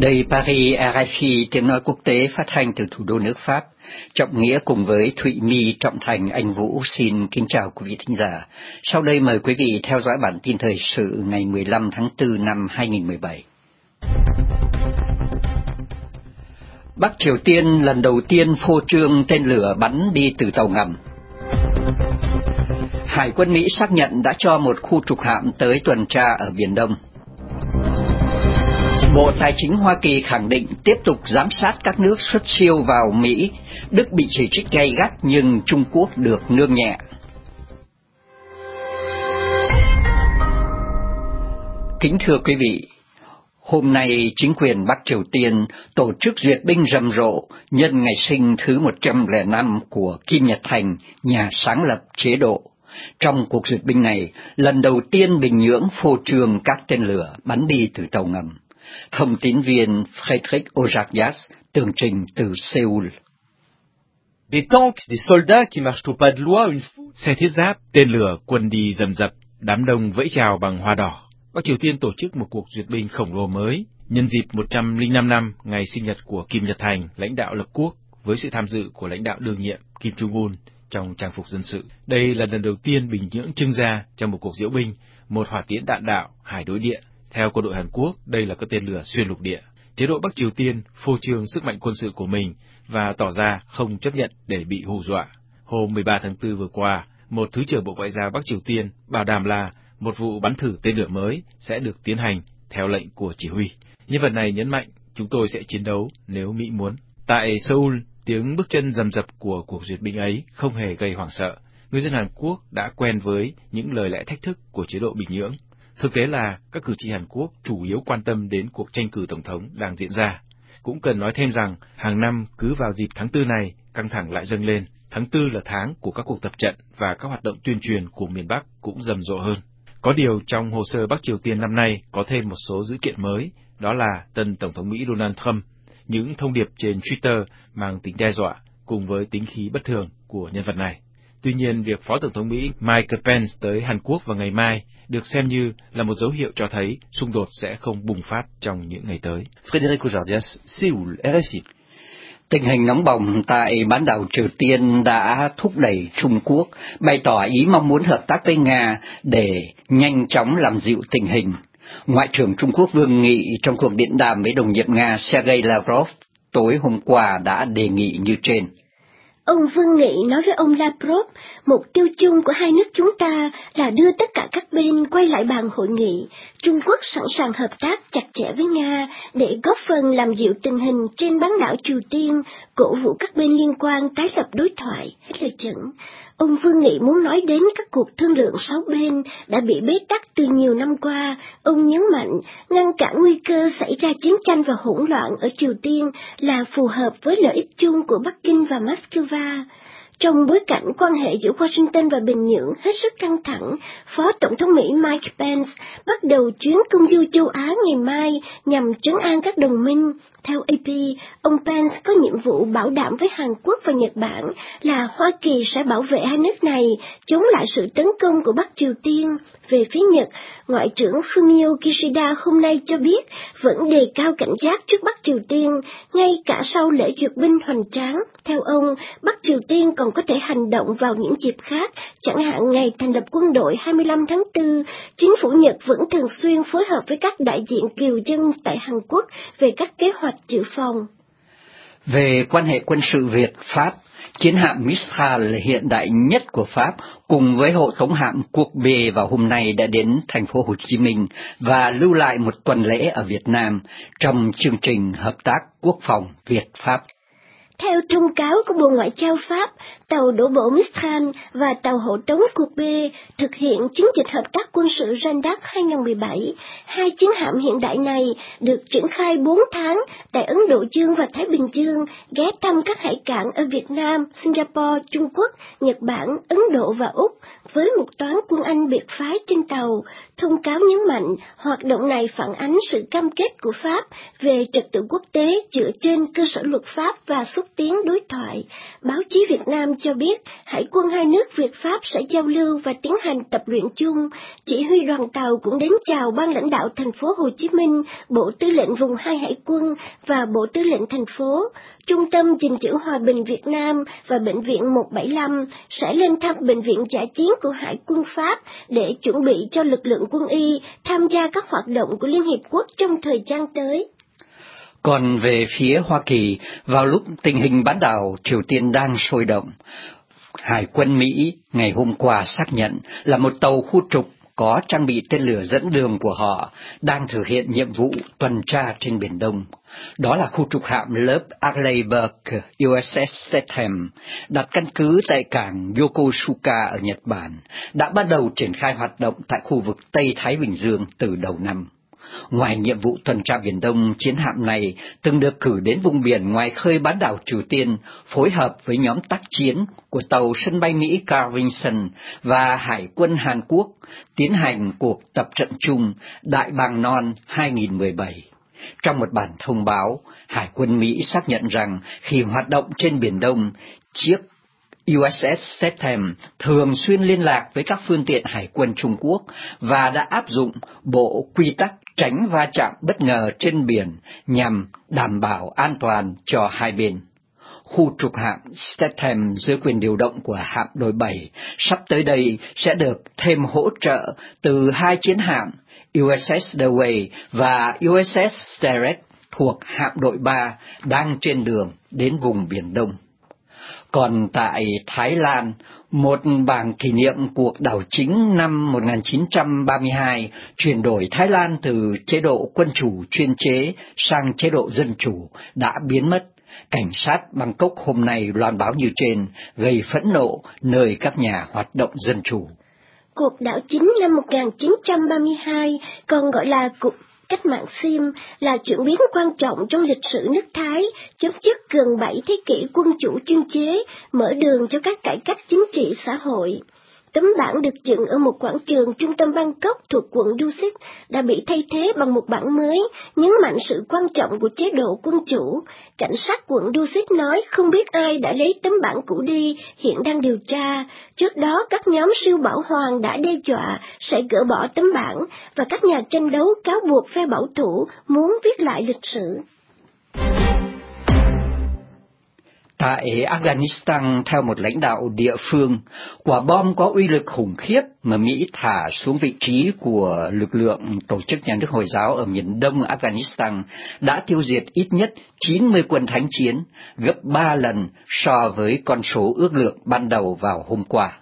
Đây Paris, RFI, tiếng nói quốc tế phát thanh từ thủ đô nước Pháp. Trọng Nghĩa cùng với Thụy My, Trọng Thành, Anh Vũ xin kính chào quý vị thính giả. Sau đây mời quý vị theo dõi bản tin thời sự ngày 15 tháng 4 năm 2017. Bắc Triều Tiên lần đầu tiên phô trương tên lửa bắn đi từ tàu ngầm. Hải quân Mỹ xác nhận đã cho một khu trục hạm tới tuần tra ở Biển Đông. Bộ Tài chính Hoa Kỳ khẳng định tiếp tục giám sát các nước xuất siêu vào Mỹ. Đức bị chỉ trích gay gắt nhưng Trung Quốc được nương nhẹ. Kính thưa quý vị, hôm nay chính quyền Bắc Triều Tiên tổ chức duyệt binh rầm rộ nhân ngày sinh thứ 105 của Kim Nhật Thành, nhà sáng lập chế độ. Trong cuộc duyệt binh này, lần đầu tiên Bình Nhưỡng phô trương các tên lửa bắn đi từ tàu ngầm. Thông tín viên Frédéric Ojakias tường trình từ Seoul. Des tanks, des soldats qui marchent au pas de loi, xe thiết giáp, tên lửa, quân đi rầm rập, đám đông vẫy chào bằng hoa đỏ. Bắc Triều Tiên tổ chức một cuộc duyệt binh khổng lồ mới nhân dịp 105 năm ngày sinh nhật của Kim Nhật Thành, lãnh đạo lập quốc, với sự tham dự của lãnh đạo đương nhiệm Kim Jong-un trong trang phục dân sự. Đây là lần đầu tiên Bình Nhưỡng trưng ra trong một cuộc diễu binh một hỏa tiễn đạn đạo hải đối địa. Theo quân đội Hàn Quốc, đây là các tên lửa xuyên lục địa. Chế độ Bắc Triều Tiên phô trương sức mạnh quân sự của mình và tỏ ra không chấp nhận để bị hù dọa. Hôm 13 tháng 4 vừa qua, một Thứ trưởng Bộ Ngoại giao Bắc Triều Tiên bảo đảm là một vụ bắn thử tên lửa mới sẽ được tiến hành theo lệnh của chỉ huy. Nhân vật này nhấn mạnh, chúng tôi sẽ chiến đấu nếu Mỹ muốn. Tại Seoul, tiếng bước chân rầm rập của cuộc duyệt binh ấy không hề gây hoảng sợ. Người dân Hàn Quốc đã quen với những lời lẽ thách thức của chế độ Bình Nhưỡng. Thực tế là các cử tri Hàn Quốc chủ yếu quan tâm đến cuộc tranh cử tổng thống đang diễn ra. Cũng cần nói thêm rằng, hàng năm cứ vào dịp tháng 4 này, căng thẳng lại dâng lên. Tháng 4 là tháng của các cuộc tập trận và các hoạt động tuyên truyền của miền Bắc cũng rầm rộ hơn. Có điều trong hồ sơ Bắc Triều Tiên năm nay có thêm một số dữ kiện mới, đó là tân Tổng thống Mỹ Donald Trump, những thông điệp trên Twitter mang tính đe dọa cùng với tính khí bất thường của nhân vật này. Tuy nhiên, việc Phó Tổng thống Mỹ Mike Pence tới Hàn Quốc vào ngày mai được xem như là một dấu hiệu cho thấy xung đột sẽ không bùng phát trong những ngày tới. Frédéric Ojakias, Seoul, RFI. Tình hình nóng bỏng tại bán đảo Triều Tiên đã thúc đẩy Trung Quốc bày tỏ ý mong muốn hợp tác với Nga để nhanh chóng làm dịu tình hình. Ngoại trưởng Trung Quốc Vương Nghị trong cuộc điện đàm với đồng nhiệm Nga Sergei Lavrov tối hôm qua đã đề nghị như trên. Ông Vương Nghị nói với ông Lavrov, mục tiêu chung của hai nước chúng ta là đưa tất cả các bên quay lại bàn hội nghị. Trung Quốc sẵn sàng hợp tác chặt chẽ với Nga để góp phần làm dịu tình hình trên bán đảo Triều Tiên, cổ vũ các bên liên quan tái lập đối thoại. Hết lời dẫn. Ông Vương Nghị muốn nói đến các cuộc thương lượng sáu bên đã bị bế tắc từ nhiều năm qua. Ông nhấn mạnh, ngăn cản nguy cơ xảy ra chiến tranh và hỗn loạn ở Triều Tiên là phù hợp với lợi ích chung của Bắc Kinh và Moscow. Trong bối cảnh quan hệ giữa Washington và Bình Nhưỡng hết sức căng thẳng, Phó Tổng thống Mỹ Mike Pence bắt đầu chuyến công du châu Á ngày mai nhằm trấn an các đồng minh. Theo AP, ông Pence có nhiệm vụ bảo đảm với Hàn Quốc và Nhật Bản là Hoa Kỳ sẽ bảo vệ hai nước này chống lại sự tấn công của Bắc Triều Tiên. Về phía Nhật, Ngoại trưởng Fumio Kishida hôm nay cho biết vẫn đề cao cảnh giác trước Bắc Triều Tiên, ngay cả sau lễ duyệt binh hoành tráng. Theo ông, Bắc Triều Tiên còn có thể hành động vào những dịp khác, chẳng hạn ngày thành lập quân đội 25 tháng 4. Chính phủ Nhật vẫn thường xuyên phối hợp với các đại diện kiều dân tại Hàn Quốc về các kế hoạch dự phòng. Về quan hệ quân sự Việt-Pháp, chiến hạm Mistral hiện đại nhất của Pháp cùng với hộ tống hạm Quốc B vào hôm nay đã đến thành phố Hồ Chí Minh và lưu lại một tuần lễ ở Việt Nam trong chương trình hợp tác quốc phòng Việt-Pháp. Theo thông cáo của Bộ Ngoại giao Pháp, tàu đổ bộ Mistral và tàu hộ tống Quốc B thực hiện chiến dịch hợp tác quân sự Jeanne d'Arc 2017. Hai chiến hạm hiện đại này được triển khai 4 tháng tại Ấn Độ Dương và Thái Bình Dương, ghé thăm các hải cảng ở Việt Nam, Singapore, Trung Quốc, Nhật Bản, Ấn Độ và Úc, với một toán quân Anh biệt phái trên tàu. Thông cáo nhấn mạnh, hoạt động này phản ánh sự cam kết của Pháp về trật tự quốc tế dựa trên cơ sở luật pháp và xúc tiến đối thoại. Báo chí Việt Nam cho biết hải quân hai nước Việt Pháp sẽ giao lưu và tiến hành tập luyện chung. Chỉ huy đoàn tàu cũng đến chào ban lãnh đạo thành phố Hồ Chí Minh, Bộ Tư lệnh Vùng 2 Hải quân và Bộ Tư lệnh thành phố. Trung tâm gìn giữ hòa bình Việt Nam và Bệnh viện 175 sẽ lên thăm Bệnh viện dã chiến của Hải quân Pháp để chuẩn bị cho lực lượng quân y tham gia các hoạt động của Liên Hiệp Quốc trong thời gian tới. Còn về phía Hoa Kỳ, vào lúc tình hình bán đảo Triều Tiên đang sôi động, Hải quân Mỹ ngày hôm qua xác nhận là một tàu khu trục có trang bị tên lửa dẫn đường của họ đang thực hiện nhiệm vụ tuần tra trên Biển Đông. Đó là khu trục hạm lớp Arleigh Burke USS Statham, đặt căn cứ tại cảng Yokosuka ở Nhật Bản, đã bắt đầu triển khai hoạt động tại khu vực Tây Thái Bình Dương từ đầu năm. Ngoài nhiệm vụ tuần tra Biển Đông, chiến hạm này từng được cử đến vùng biển ngoài khơi bán đảo Triều Tiên, phối hợp với nhóm tác chiến của tàu sân bay Mỹ Carl Vinson và Hải quân Hàn Quốc tiến hành cuộc tập trận chung Đại Bàng Non 2017. Trong một bản thông báo, Hải quân Mỹ xác nhận rằng khi hoạt động trên Biển Đông, chiếc USS Statham thường xuyên liên lạc với các phương tiện hải quân Trung Quốc và đã áp dụng bộ quy tắc tránh va chạm bất ngờ trên biển nhằm đảm bảo an toàn cho hai bên. Khu trục hạm Statham dưới quyền điều động của hạm đội 7 sắp tới đây sẽ được thêm hỗ trợ từ hai chiến hạm USS Dewey và USS Sterett thuộc hạm đội 3 đang trên đường đến vùng Biển Đông. Còn tại Thái Lan, một bảng kỷ niệm cuộc đảo chính năm 1932 chuyển đổi Thái Lan từ chế độ quân chủ chuyên chế sang chế độ dân chủ đã biến mất. Cảnh sát Bangkok hôm nay loan báo như trên, gây phẫn nộ nơi các nhà hoạt động dân chủ. Cuộc đảo chính năm 1932, còn gọi là cuộc cách mạng Sim, là chuyển biến quan trọng trong lịch sử nước Thái, chấm dứt gần 7 thế kỷ quân chủ chuyên chế, mở đường cho các cải cách chính trị xã hội. Tấm bảng được dựng ở một quảng trường trung tâm Bangkok thuộc quận Dusit đã bị thay thế bằng một bảng mới, nhấn mạnh sự quan trọng của chế độ quân chủ. Cảnh sát quận Dusit nói không biết ai đã lấy tấm bảng cũ đi, hiện đang điều tra. Trước đó, các nhóm siêu bảo hoàng đã đe dọa sẽ gỡ bỏ tấm bảng, và các nhà tranh đấu cáo buộc phe bảo thủ muốn viết lại lịch sử. Tại Afghanistan, theo một lãnh đạo địa phương, quả bom có uy lực khủng khiếp mà Mỹ thả xuống vị trí của lực lượng tổ chức nhà nước Hồi giáo ở miền đông Afghanistan đã tiêu diệt ít nhất 90 quân thánh chiến, gấp 3 lần so với con số ước lượng ban đầu vào hôm qua.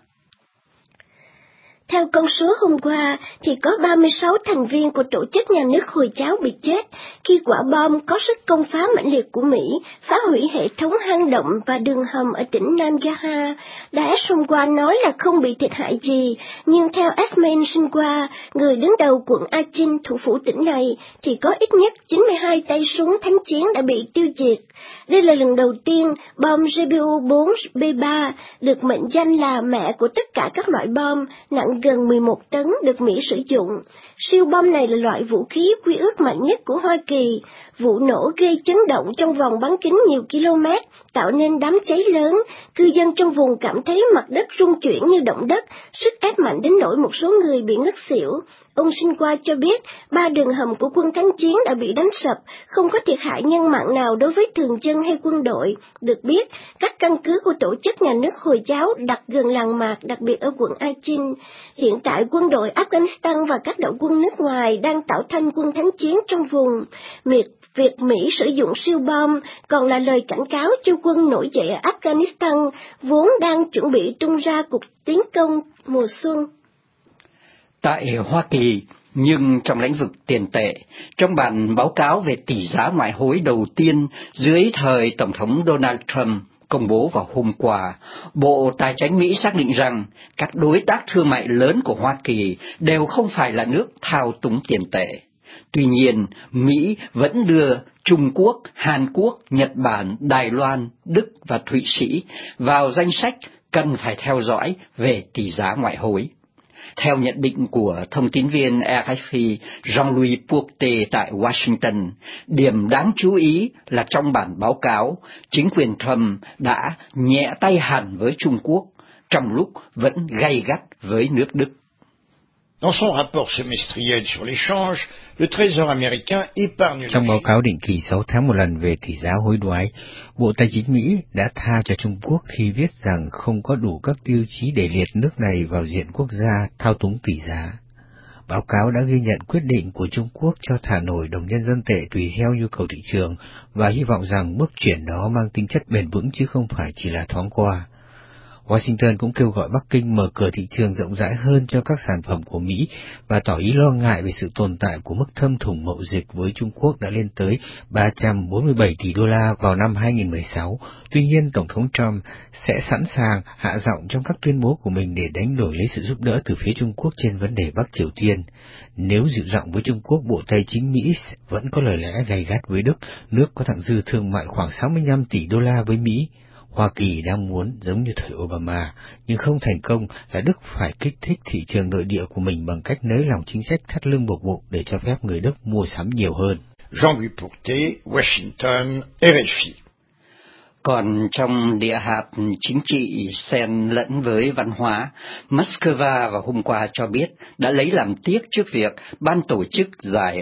Theo con số hôm qua, thì có 36 thành viên của tổ chức nhà nước Hồi giáo bị chết khi quả bom có sức công phá mãnh liệt của Mỹ phá hủy hệ thống hang động và đường hầm ở tỉnh Nangarhar. Daesh hôm qua nói là không bị thiệt hại gì, nhưng theo Ahmed Sinwar, người đứng đầu quận Achin, thủ phủ tỉnh này, thì có ít nhất 92 tay súng thánh chiến đã bị tiêu diệt. Đây là lần đầu tiên bom JBU-4B3 được mệnh danh là mẹ của tất cả các loại bom, nặng gần 11 tấn được Mỹ sử dụng. Siêu bom này là loại vũ khí quy ước mạnh nhất của Hoa Kỳ. Vụ nổ gây chấn động trong vòng bán kính nhiều km, tạo nên đám cháy lớn. Cư dân trong vùng cảm thấy mặt đất rung chuyển như động đất, sức ép mạnh đến nỗi một số người bị ngất xỉu. Ông Sinwar cho biết 3 đường hầm của quân thánh chiến đã bị đánh sập, không có thiệt hại nhân mạng nào đối với thường dân hay quân đội. Được biết, các căn cứ của tổ chức nhà nước Hồi giáo đặt gần làng mạc, đặc biệt ở quận Achin. Hiện tại quân đội Afghanistan và các đội quân nước ngoài đang tạo thành quân thánh chiến trong vùng. Việc Mỹ sử dụng siêu bom còn là lời cảnh cáo cho quân nổi dậy ở Afghanistan, vốn đang chuẩn bị tung ra cuộc tiến công mùa xuân. Tại Hoa Kỳ, nhưng trong lĩnh vực tiền tệ, trong bản báo cáo về tỷ giá ngoại hối đầu tiên dưới thời Tổng thống Donald Trump công bố vào hôm qua, Bộ Tài chính Mỹ xác định rằng các đối tác thương mại lớn của Hoa Kỳ đều không phải là nước thao túng tiền tệ. Tuy nhiên, Mỹ vẫn đưa Trung Quốc, Hàn Quốc, Nhật Bản, Đài Loan, Đức và Thụy Sĩ vào danh sách cần phải theo dõi về tỷ giá ngoại hối. Theo nhận định của thông tín viên RFI Jean-Louis Pourté tại Washington, điểm đáng chú ý là trong bản báo cáo, chính quyền Trump đã nhẹ tay hẳn với Trung Quốc, trong lúc vẫn gay gắt với nước Đức. Dans son rapport semestriel sur l'échange, le Trésor américain épargne... Trong báo cáo định kỳ 6 tháng một lần về tỷ giá hối đoái, Bộ Tài chính Mỹ đã tha cho Trung Quốc khi viết rằng không có đủ các tiêu chí để liệt nước này vào diện quốc gia thao túng tỷ giá. Báo cáo đã ghi nhận quyết định của Trung Quốc cho thả nổi đồng nhân dân tệ tùy theo nhu cầu thị trường và hy vọng rằng bước chuyển đó mang tính chất bền vững chứ không phải chỉ là thoáng qua. Washington cũng kêu gọi Bắc Kinh mở cửa thị trường rộng rãi hơn cho các sản phẩm của Mỹ và tỏ ý lo ngại về sự tồn tại của mức thâm thủng mậu dịch với Trung Quốc đã lên tới 347 tỷ đô la vào năm 2016. Tuy nhiên, Tổng thống Trump sẽ sẵn sàng hạ giọng trong các tuyên bố của mình để đánh đổi lấy sự giúp đỡ từ phía Trung Quốc trên vấn đề Bắc Triều Tiên. Nếu dịu giọng với Trung Quốc, Bộ Tài chính Mỹ vẫn có lời lẽ gay gắt với Đức, nước có thặng dư thương mại khoảng 65 tỷ đô la với Mỹ. Hoa Kỳ đang muốn, giống như thời Obama, nhưng không thành công, là Đức phải kích thích thị trường nội địa của mình bằng cách nới lỏng chính sách thắt lưng buộc bụng để cho phép người Đức mua sắm nhiều hơn. Jean-Louis Pourté, Washington, RFI. Còn trong địa hạt chính trị xen lẫn với văn hóa, Moscow vào hôm qua cho biết đã lấy làm tiếc trước việc ban tổ chức giải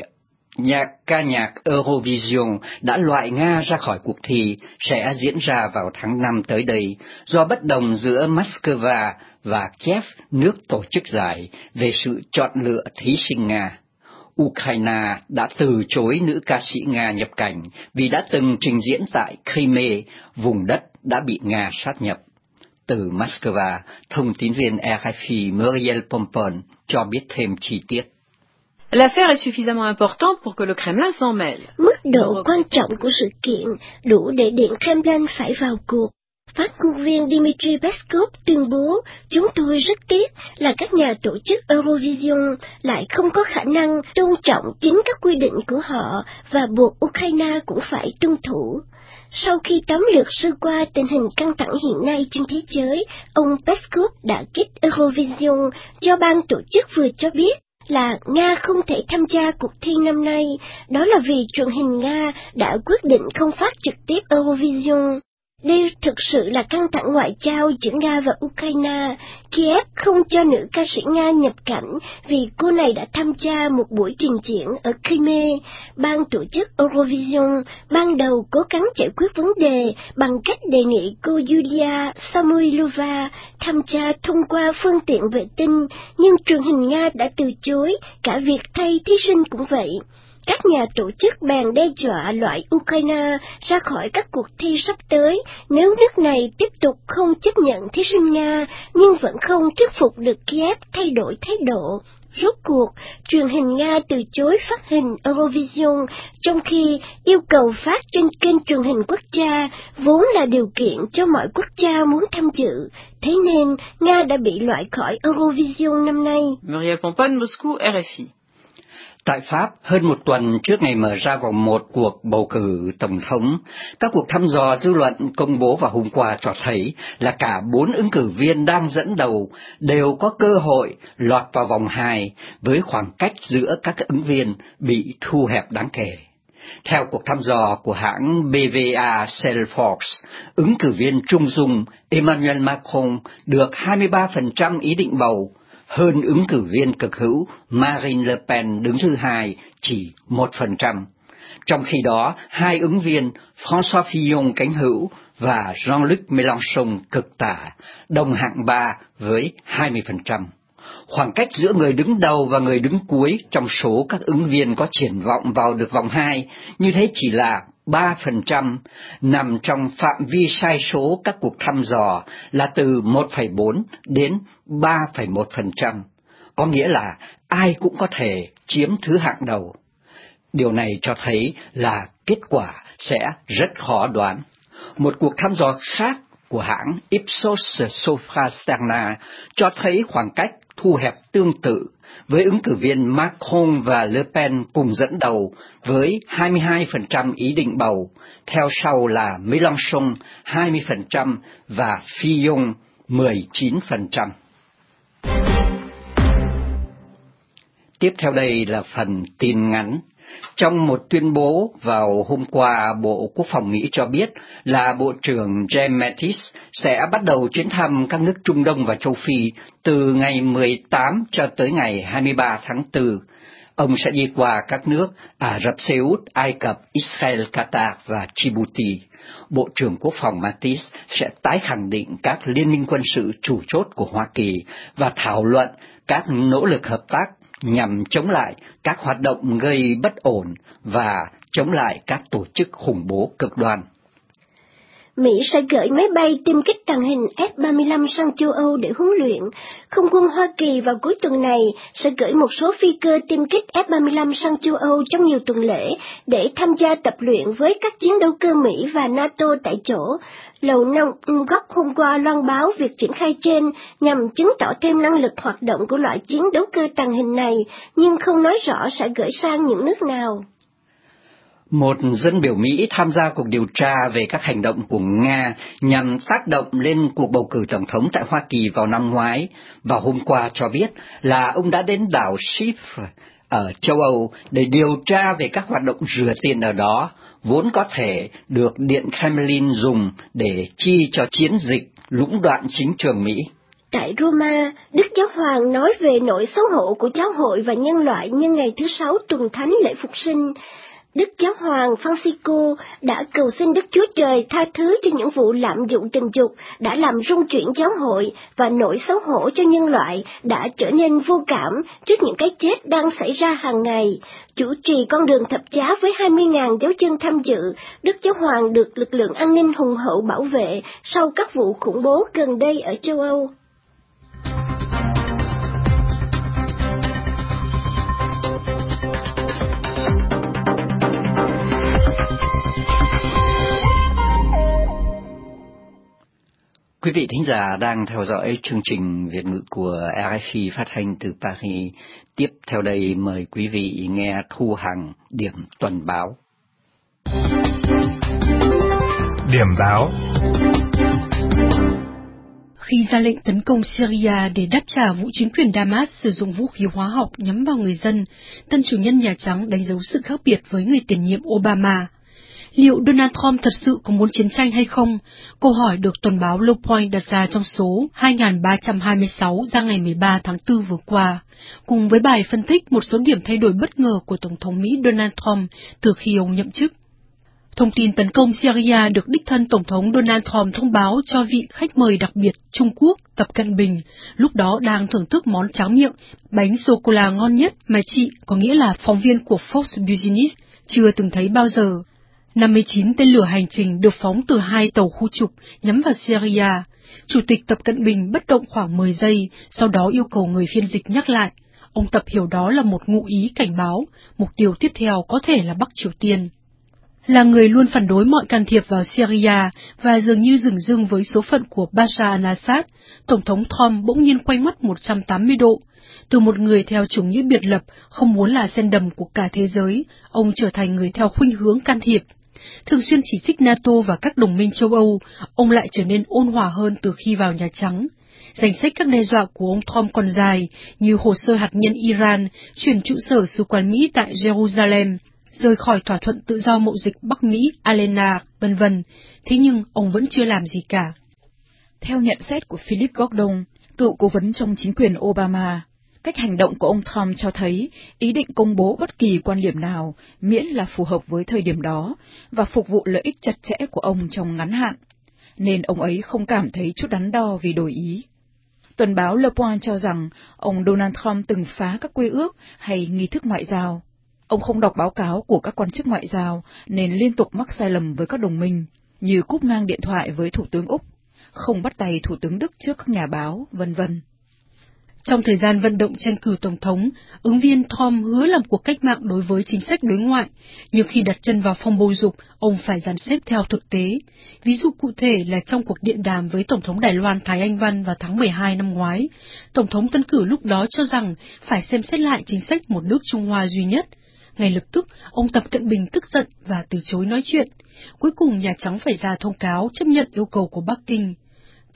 ca nhạc Eurovision đã loại Nga ra khỏi cuộc thi sẽ diễn ra vào tháng 5 tới đây, do bất đồng giữa Moscow và Kiev, nước tổ chức giải, về sự chọn lựa thí sinh Nga. Ukraine đã từ chối nữ ca sĩ Nga nhập cảnh vì đã từng trình diễn tại Crimea, vùng đất đã bị Nga sát nhập. Từ Moscow, thông tín viên RFI Muriel Pompon cho biết thêm chi tiết. L'affaire est suffisamment importante pour que le Kremlin s'en mêle. Mức độ quan trọng của sự kiện đủ để Điện Kremlin phải vào cuộc. Phát ngôn viên Dmitry Peskov tuyên bố, chúng tôi rất tiếc là các nhà tổ chức Eurovision lại không có khả năng tôn trọng chính các quy định của họ và buộc Ukraine cũng phải tuân thủ. Sau khi tóm lược sơ qua tình hình căng thẳng hiện nay trên thế giới, ông Peskov đã kích Eurovision do ban tổ chức vừa cho biết là Nga không thể tham gia cuộc thi năm nay, đó là vì truyền hình Nga đã quyết định không phát trực tiếp Eurovision. Đây thực sự là căng thẳng ngoại giao giữa Nga và Ukraine. Kiev không cho nữ ca sĩ Nga nhập cảnh vì cô này đã tham gia một buổi trình diễn ở Crimea. Ban tổ chức Eurovision ban đầu cố gắng giải quyết vấn đề bằng cách đề nghị cô Yulia Samoilova tham gia thông qua phương tiện vệ tinh, nhưng truyền hình Nga đã từ chối, cả việc thay thí sinh cũng vậy. Các nhà tổ chức bèn đe dọa loại Ukraine ra khỏi các cuộc thi sắp tới nếu nước này tiếp tục không chấp nhận thí sinh Nga, nhưng vẫn không thuyết phục được Kiev thay đổi thái độ. Rốt cuộc, truyền hình Nga từ chối phát hình Eurovision, trong khi yêu cầu phát trên kênh truyền hình quốc gia vốn là điều kiện cho mọi quốc gia muốn tham dự. Thế nên, Nga đã bị loại khỏi Eurovision năm nay. Muriel Pompon, Moscou, RFI. Tại Pháp, hơn một tuần trước ngày mở ra vòng 1 cuộc bầu cử tổng thống, các cuộc thăm dò dư luận công bố vào hôm qua cho thấy là cả 4 ứng cử viên đang dẫn đầu đều có cơ hội lọt vào vòng 2 với khoảng cách giữa các ứng viên bị thu hẹp đáng kể. Theo cuộc thăm dò của hãng BVA Salesforce, ứng cử viên trung dung Emmanuel Macron được 23% ý định bầu, hơn ứng cử viên cực hữu Marine Le Pen đứng thứ hai chỉ 1%. Trong khi đó, hai ứng viên François Fillon cánh hữu và Jean-Luc Mélenchon cực tả đồng hạng 3 với 20%. Khoảng cách giữa người đứng đầu và người đứng cuối trong số các ứng viên có triển vọng vào được vòng 2 như thế chỉ là 3%, nằm trong phạm vi sai số các cuộc thăm dò là từ 1,4 đến 3,1%, có nghĩa là ai cũng có thể chiếm thứ hạng đầu. Điều này cho thấy là kết quả sẽ rất khó đoán. Một cuộc thăm dò khác của hãng Ipsos Sofra-Sterna cho thấy khoảng cách thu hẹp tương tự, với ứng cử viên Macron và Le Pen cùng dẫn đầu với 22% ý định bầu, theo sau là Mélenchon 20% và Fillon 19%. Tiếp theo đây là phần tin ngắn. Trong một tuyên bố vào hôm qua, Bộ Quốc phòng Mỹ cho biết là Bộ trưởng James Mattis sẽ bắt đầu chuyến thăm các nước Trung Đông và châu Phi từ ngày 18 cho tới ngày 23 tháng 4. Ông sẽ đi qua các nước Ả Rập Xê Út, Ai Cập, Israel, Qatar và Djibouti. Bộ trưởng Quốc phòng Mattis sẽ tái khẳng định các liên minh quân sự chủ chốt của Hoa Kỳ và thảo luận các nỗ lực hợp tác nhằm chống lại các hoạt động gây bất ổn và chống lại các tổ chức khủng bố cực đoan. Mỹ sẽ gửi máy bay tiêm kích tàng hình F-35 sang châu Âu để huấn luyện. Không quân Hoa Kỳ vào cuối tuần này sẽ gửi một số phi cơ tiêm kích F-35 sang châu Âu trong nhiều tuần lễ để tham gia tập luyện với các chiến đấu cơ Mỹ và NATO tại chỗ. Lầu Năm Góc hôm qua loan báo việc triển khai trên nhằm chứng tỏ thêm năng lực hoạt động của loại chiến đấu cơ tàng hình này, nhưng không nói rõ sẽ gửi sang những nước nào. Một dân biểu Mỹ tham gia cuộc điều tra về các hành động của Nga nhằm tác động lên cuộc bầu cử tổng thống tại Hoa Kỳ vào năm ngoái, và hôm qua cho biết là ông đã đến đảo Chypre ở châu Âu để điều tra về các hoạt động rửa tiền ở đó, vốn có thể được Điện Kremlin dùng để chi cho chiến dịch lũng đoạn chính trường Mỹ. Tại Roma, Đức Giáo Hoàng nói về nỗi xấu hổ của giáo hội và nhân loại nhân ngày thứ Sáu tuần thánh lễ Phục sinh. Đức Giáo Hoàng Francisco đã cầu xin Đức Chúa Trời tha thứ cho những vụ lạm dụng tình dục đã làm rung chuyển giáo hội, và nỗi xấu hổ cho nhân loại đã trở nên vô cảm trước những cái chết đang xảy ra hàng ngày. Chủ trì con đường thập giá với 20.000 dấu chân tham dự, Đức Giáo Hoàng được lực lượng an ninh hùng hậu bảo vệ sau các vụ khủng bố gần đây ở châu Âu. Quý vị thính giả đang theo dõi chương trình Việt ngữ của RFI phát thanh từ Paris. Tiếp theo đây mời quý vị nghe Thu Hằng điểm tuần báo. Điểm báo. Khi ra lệnh tấn công Syria để đáp trả vụ chính quyền Damas sử dụng vũ khí hóa học nhắm vào người dân, tân chủ nhân Nhà Trắng đánh dấu sự khác biệt với người tiền nhiệm Obama. Liệu Donald Trump thật sự có muốn chiến tranh hay không? Câu hỏi được tuần báo Le Point đặt ra trong số 2326 ra ngày 13 tháng 4 vừa qua, cùng với bài phân tích một số điểm thay đổi bất ngờ của Tổng thống Mỹ Donald Trump từ khi ông nhậm chức. Thông tin tấn công Syria được đích thân Tổng thống Donald Trump thông báo cho vị khách mời đặc biệt Trung Quốc Tập Cận Bình, lúc đó đang thưởng thức món tráng miệng, bánh sô-cô-la ngon nhất mà chị, có nghĩa là phóng viên của Fox Business, chưa từng thấy bao giờ. 59 tên lửa hành trình được phóng từ 2 tàu khu trục nhắm vào Syria. Chủ tịch Tập Cận Bình bất động khoảng 10 giây, sau đó yêu cầu người phiên dịch nhắc lại. Ông Tập hiểu đó là một ngụ ý cảnh báo, mục tiêu tiếp theo có thể là Bắc Triều Tiên. Là người luôn phản đối mọi can thiệp vào Syria và dường như dửng dưng với số phận của Bashar al-Assad, Tổng thống Trump bỗng nhiên quay mắt 180 độ. Từ một người theo chủ nghĩa biệt lập, không muốn là sen đầm của cả thế giới, ông trở thành người theo khuynh hướng can thiệp. Thường xuyên chỉ trích NATO và các đồng minh châu Âu, ông lại trở nên ôn hòa hơn từ khi vào Nhà Trắng. Danh sách các đe dọa của ông Trump còn dài, như hồ sơ hạt nhân Iran, chuyển trụ sở sứ quán Mỹ tại Jerusalem, rời khỏi thỏa thuận tự do mậu dịch Bắc Mỹ Alena, vân vân. Thế nhưng ông vẫn chưa làm gì cả. Theo nhận xét của Philip Gordon, cựu cố vấn trong chính quyền Obama, cách hành động của ông Trump cho thấy ý định công bố bất kỳ quan điểm nào miễn là phù hợp với thời điểm đó và phục vụ lợi ích chặt chẽ của ông trong ngắn hạn, nên ông ấy không cảm thấy chút đắn đo vì đổi ý. Tuần báo Le Point cho rằng ông Donald Trump từng phá các quy ước hay nghi thức ngoại giao. Ông không đọc báo cáo của các quan chức ngoại giao nên liên tục mắc sai lầm với các đồng minh, như cúp ngang điện thoại với Thủ tướng Úc, không bắt tay Thủ tướng Đức trước các nhà báo, vân vân. Trong thời gian vận động tranh cử tổng thống, ứng viên Trump hứa làm cuộc cách mạng đối với chính sách đối ngoại, nhưng khi đặt chân vào phòng bầu dục, ông phải dàn xếp theo thực tế. Ví dụ cụ thể là trong cuộc điện đàm với Tổng thống Đài Loan Thái Anh Văn vào tháng 12 năm ngoái, Tổng thống tân cử lúc đó cho rằng phải xem xét lại chính sách một nước Trung Hoa duy nhất. Ngay lập tức, ông Tập Cận Bình tức giận và từ chối nói chuyện. Cuối cùng Nhà Trắng phải ra thông cáo chấp nhận yêu cầu của Bắc Kinh.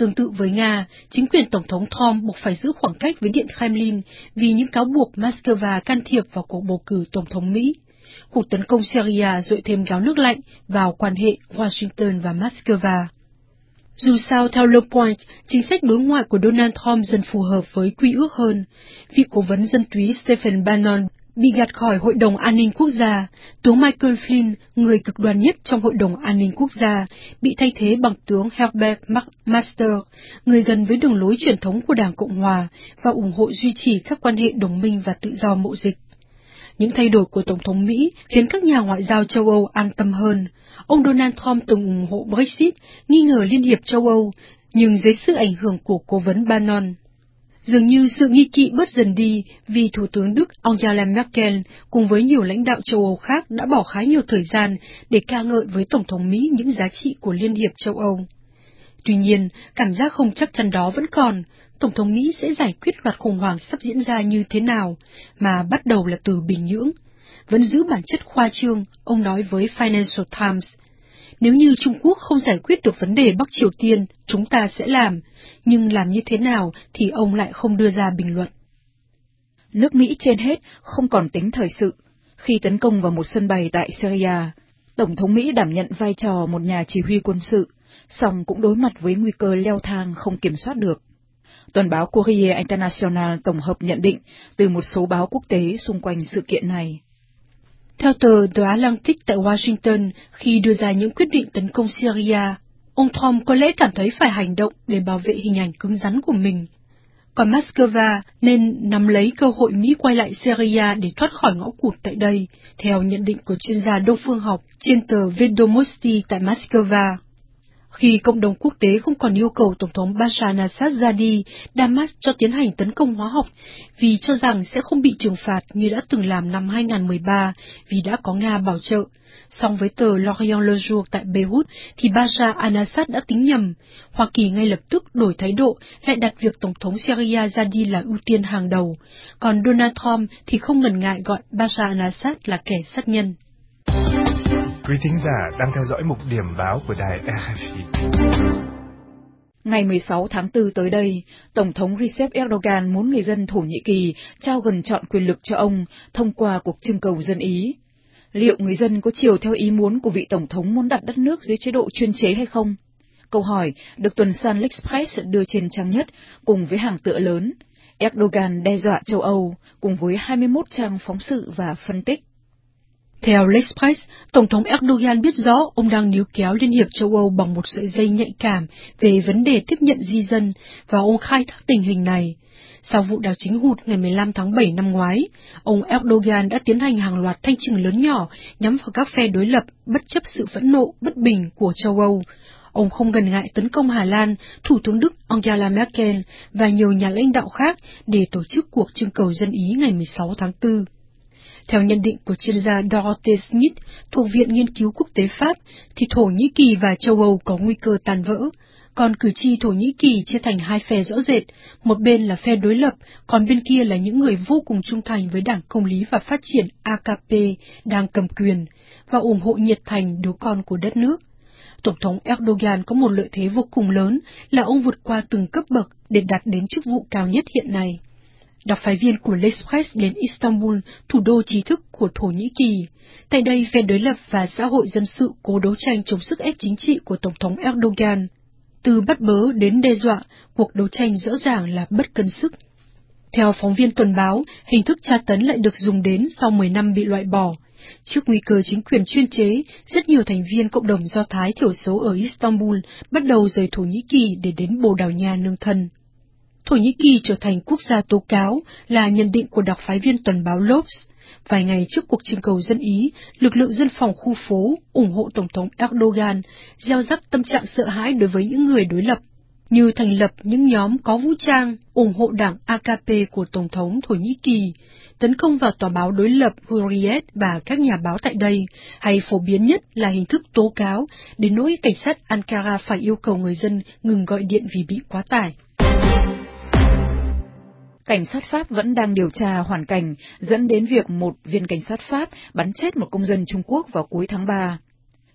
Tương tự với Nga, chính quyền Tổng thống Trump buộc phải giữ khoảng cách với Điện Kremlin vì những cáo buộc Moscow can thiệp vào cuộc bầu cử Tổng thống Mỹ. Cuộc tấn công Syria dội thêm gáo nước lạnh vào quan hệ Washington và Moscow. Dù sao, theo Le Point, chính sách đối ngoại của Donald Trump dần phù hợp với quy ước hơn. Vị cố vấn dân túy Stephen Bannon bị gạt khỏi Hội đồng An ninh Quốc gia, tướng Michael Flynn, người cực đoan nhất trong Hội đồng An ninh Quốc gia, bị thay thế bằng tướng Herbert McMaster, người gần với đường lối truyền thống của Đảng Cộng Hòa và ủng hộ duy trì các quan hệ đồng minh và tự do mậu dịch. Những thay đổi của Tổng thống Mỹ khiến các nhà ngoại giao châu Âu an tâm hơn. Ông Donald Trump từng ủng hộ Brexit, nghi ngờ Liên hiệp châu Âu, nhưng dưới sự ảnh hưởng của cố vấn Bannon. Dường như sự nghi kỵ bớt dần đi vì Thủ tướng Đức Angela Merkel cùng với nhiều lãnh đạo châu Âu khác đã bỏ khá nhiều thời gian để ca ngợi với Tổng thống Mỹ những giá trị của Liên hiệp châu Âu. Tuy nhiên, cảm giác không chắc chắn đó vẫn còn. Tổng thống Mỹ sẽ giải quyết loạt khủng hoảng sắp diễn ra như thế nào, mà bắt đầu là từ Bình Nhưỡng. Vẫn giữ bản chất khoa trương, ông nói với Financial Times. Nếu như Trung Quốc không giải quyết được vấn đề Bắc Triều Tiên, chúng ta sẽ làm. Nhưng làm như thế nào thì ông lại không đưa ra bình luận. Nước Mỹ trên hết không còn tính thời sự. Khi tấn công vào một sân bay tại Syria, Tổng thống Mỹ đảm nhận vai trò một nhà chỉ huy quân sự, song cũng đối mặt với nguy cơ leo thang không kiểm soát được. Tuần báo Courrier International tổng hợp nhận định từ một số báo quốc tế xung quanh sự kiện này. Theo tờ The Atlantic tại Washington, khi đưa ra những quyết định tấn công Syria, ông Trump có lẽ cảm thấy phải hành động để bảo vệ hình ảnh cứng rắn của mình. Còn Moscow nên nắm lấy cơ hội Mỹ quay lại Syria để thoát khỏi ngõ cụt tại đây, theo nhận định của chuyên gia Đông phương học trên tờ Vedomosti tại Moscow. Khi cộng đồng quốc tế không còn yêu cầu Tổng thống Bashar al-Assad ra đi, Damas cho tiến hành tấn công hóa học vì cho rằng sẽ không bị trừng phạt như đã từng làm năm 2013 vì đã có Nga bảo trợ. Song với tờ L'Orient Le Jour tại Beirut thì Bashar al-Assad đã tính nhầm. Hoa Kỳ ngay lập tức đổi thái độ, lại đặt việc Tổng thống Syria ra đi là ưu tiên hàng đầu. Còn Donald Trump thì không ngần ngại gọi Bashar al-Assad là kẻ sát nhân. Quý thính giả đang theo dõi mục điểm báo của đài RFI. Ngày 16 tháng 4 tới đây, Tổng thống Recep Erdogan muốn người dân Thổ Nhĩ Kỳ trao gần trọn quyền lực cho ông thông qua cuộc trưng cầu dân Ý. Liệu người dân có chiều theo ý muốn của vị Tổng thống muốn đặt đất nước dưới chế độ chuyên chế hay không? Câu hỏi được tuần san L'Express đưa trên trang nhất cùng với hàng tựa lớn. Erdogan đe dọa châu Âu cùng với 21 trang phóng sự và phân tích. Theo L'Express, Tổng thống Erdogan biết rõ ông đang níu kéo Liên hiệp châu Âu bằng một sợi dây nhạy cảm về vấn đề tiếp nhận di dân, và ông khai thác tình hình này. Sau vụ đảo chính hụt ngày 15 tháng 7 năm ngoái, ông Erdogan đã tiến hành hàng loạt thanh trừng lớn nhỏ nhắm vào các phe đối lập bất chấp sự phẫn nộ, bất bình của châu Âu. Ông không ngần ngại tấn công Hà Lan, Thủ tướng Đức Angela Merkel và nhiều nhà lãnh đạo khác để tổ chức cuộc trưng cầu dân Ý ngày 16 tháng 4. Theo nhận định của chuyên gia Dorothée Smith thuộc Viện Nghiên cứu Quốc tế Pháp, thì Thổ Nhĩ Kỳ và châu Âu có nguy cơ tan vỡ. Còn cử tri Thổ Nhĩ Kỳ chia thành hai phe rõ rệt, một bên là phe đối lập, còn bên kia là những người vô cùng trung thành với Đảng Công lý và Phát triển AKP đang cầm quyền, và ủng hộ nhiệt thành đứa con của đất nước. Tổng thống Erdogan có một lợi thế vô cùng lớn là ông vượt qua từng cấp bậc để đạt đến chức vụ cao nhất hiện nay. Đặc phái viên của L'Express đến Istanbul, thủ đô trí thức của Thổ Nhĩ Kỳ. Tại đây, phe đối lập và xã hội dân sự cố đấu tranh chống sức ép chính trị của Tổng thống Erdogan. Từ bắt bớ đến đe dọa, cuộc đấu tranh rõ ràng là bất cân sức. Theo phóng viên tuần báo, hình thức tra tấn lại được dùng đến sau 10 năm bị loại bỏ. Trước nguy cơ chính quyền chuyên chế, rất nhiều thành viên cộng đồng Do Thái thiểu số ở Istanbul bắt đầu rời Thổ Nhĩ Kỳ để đến Bồ Đào Nha nương thân. Thổ Nhĩ Kỳ trở thành quốc gia tố cáo là nhận định của đặc phái viên tuần báo Lobs. Vài ngày trước cuộc trưng cầu dân Ý, lực lượng dân phòng khu phố ủng hộ Tổng thống Erdogan gieo rắc tâm trạng sợ hãi đối với những người đối lập, như thành lập những nhóm có vũ trang ủng hộ đảng AKP của Tổng thống Thổ Nhĩ Kỳ, tấn công vào tòa báo đối lập Hurriyet và các nhà báo tại đây, hay phổ biến nhất là hình thức tố cáo, đến nỗi cảnh sát Ankara phải yêu cầu người dân ngừng gọi điện vì bị quá tải. Cảnh sát Pháp vẫn đang điều tra hoàn cảnh dẫn đến việc một viên cảnh sát Pháp bắn chết một công dân Trung Quốc vào cuối tháng 3.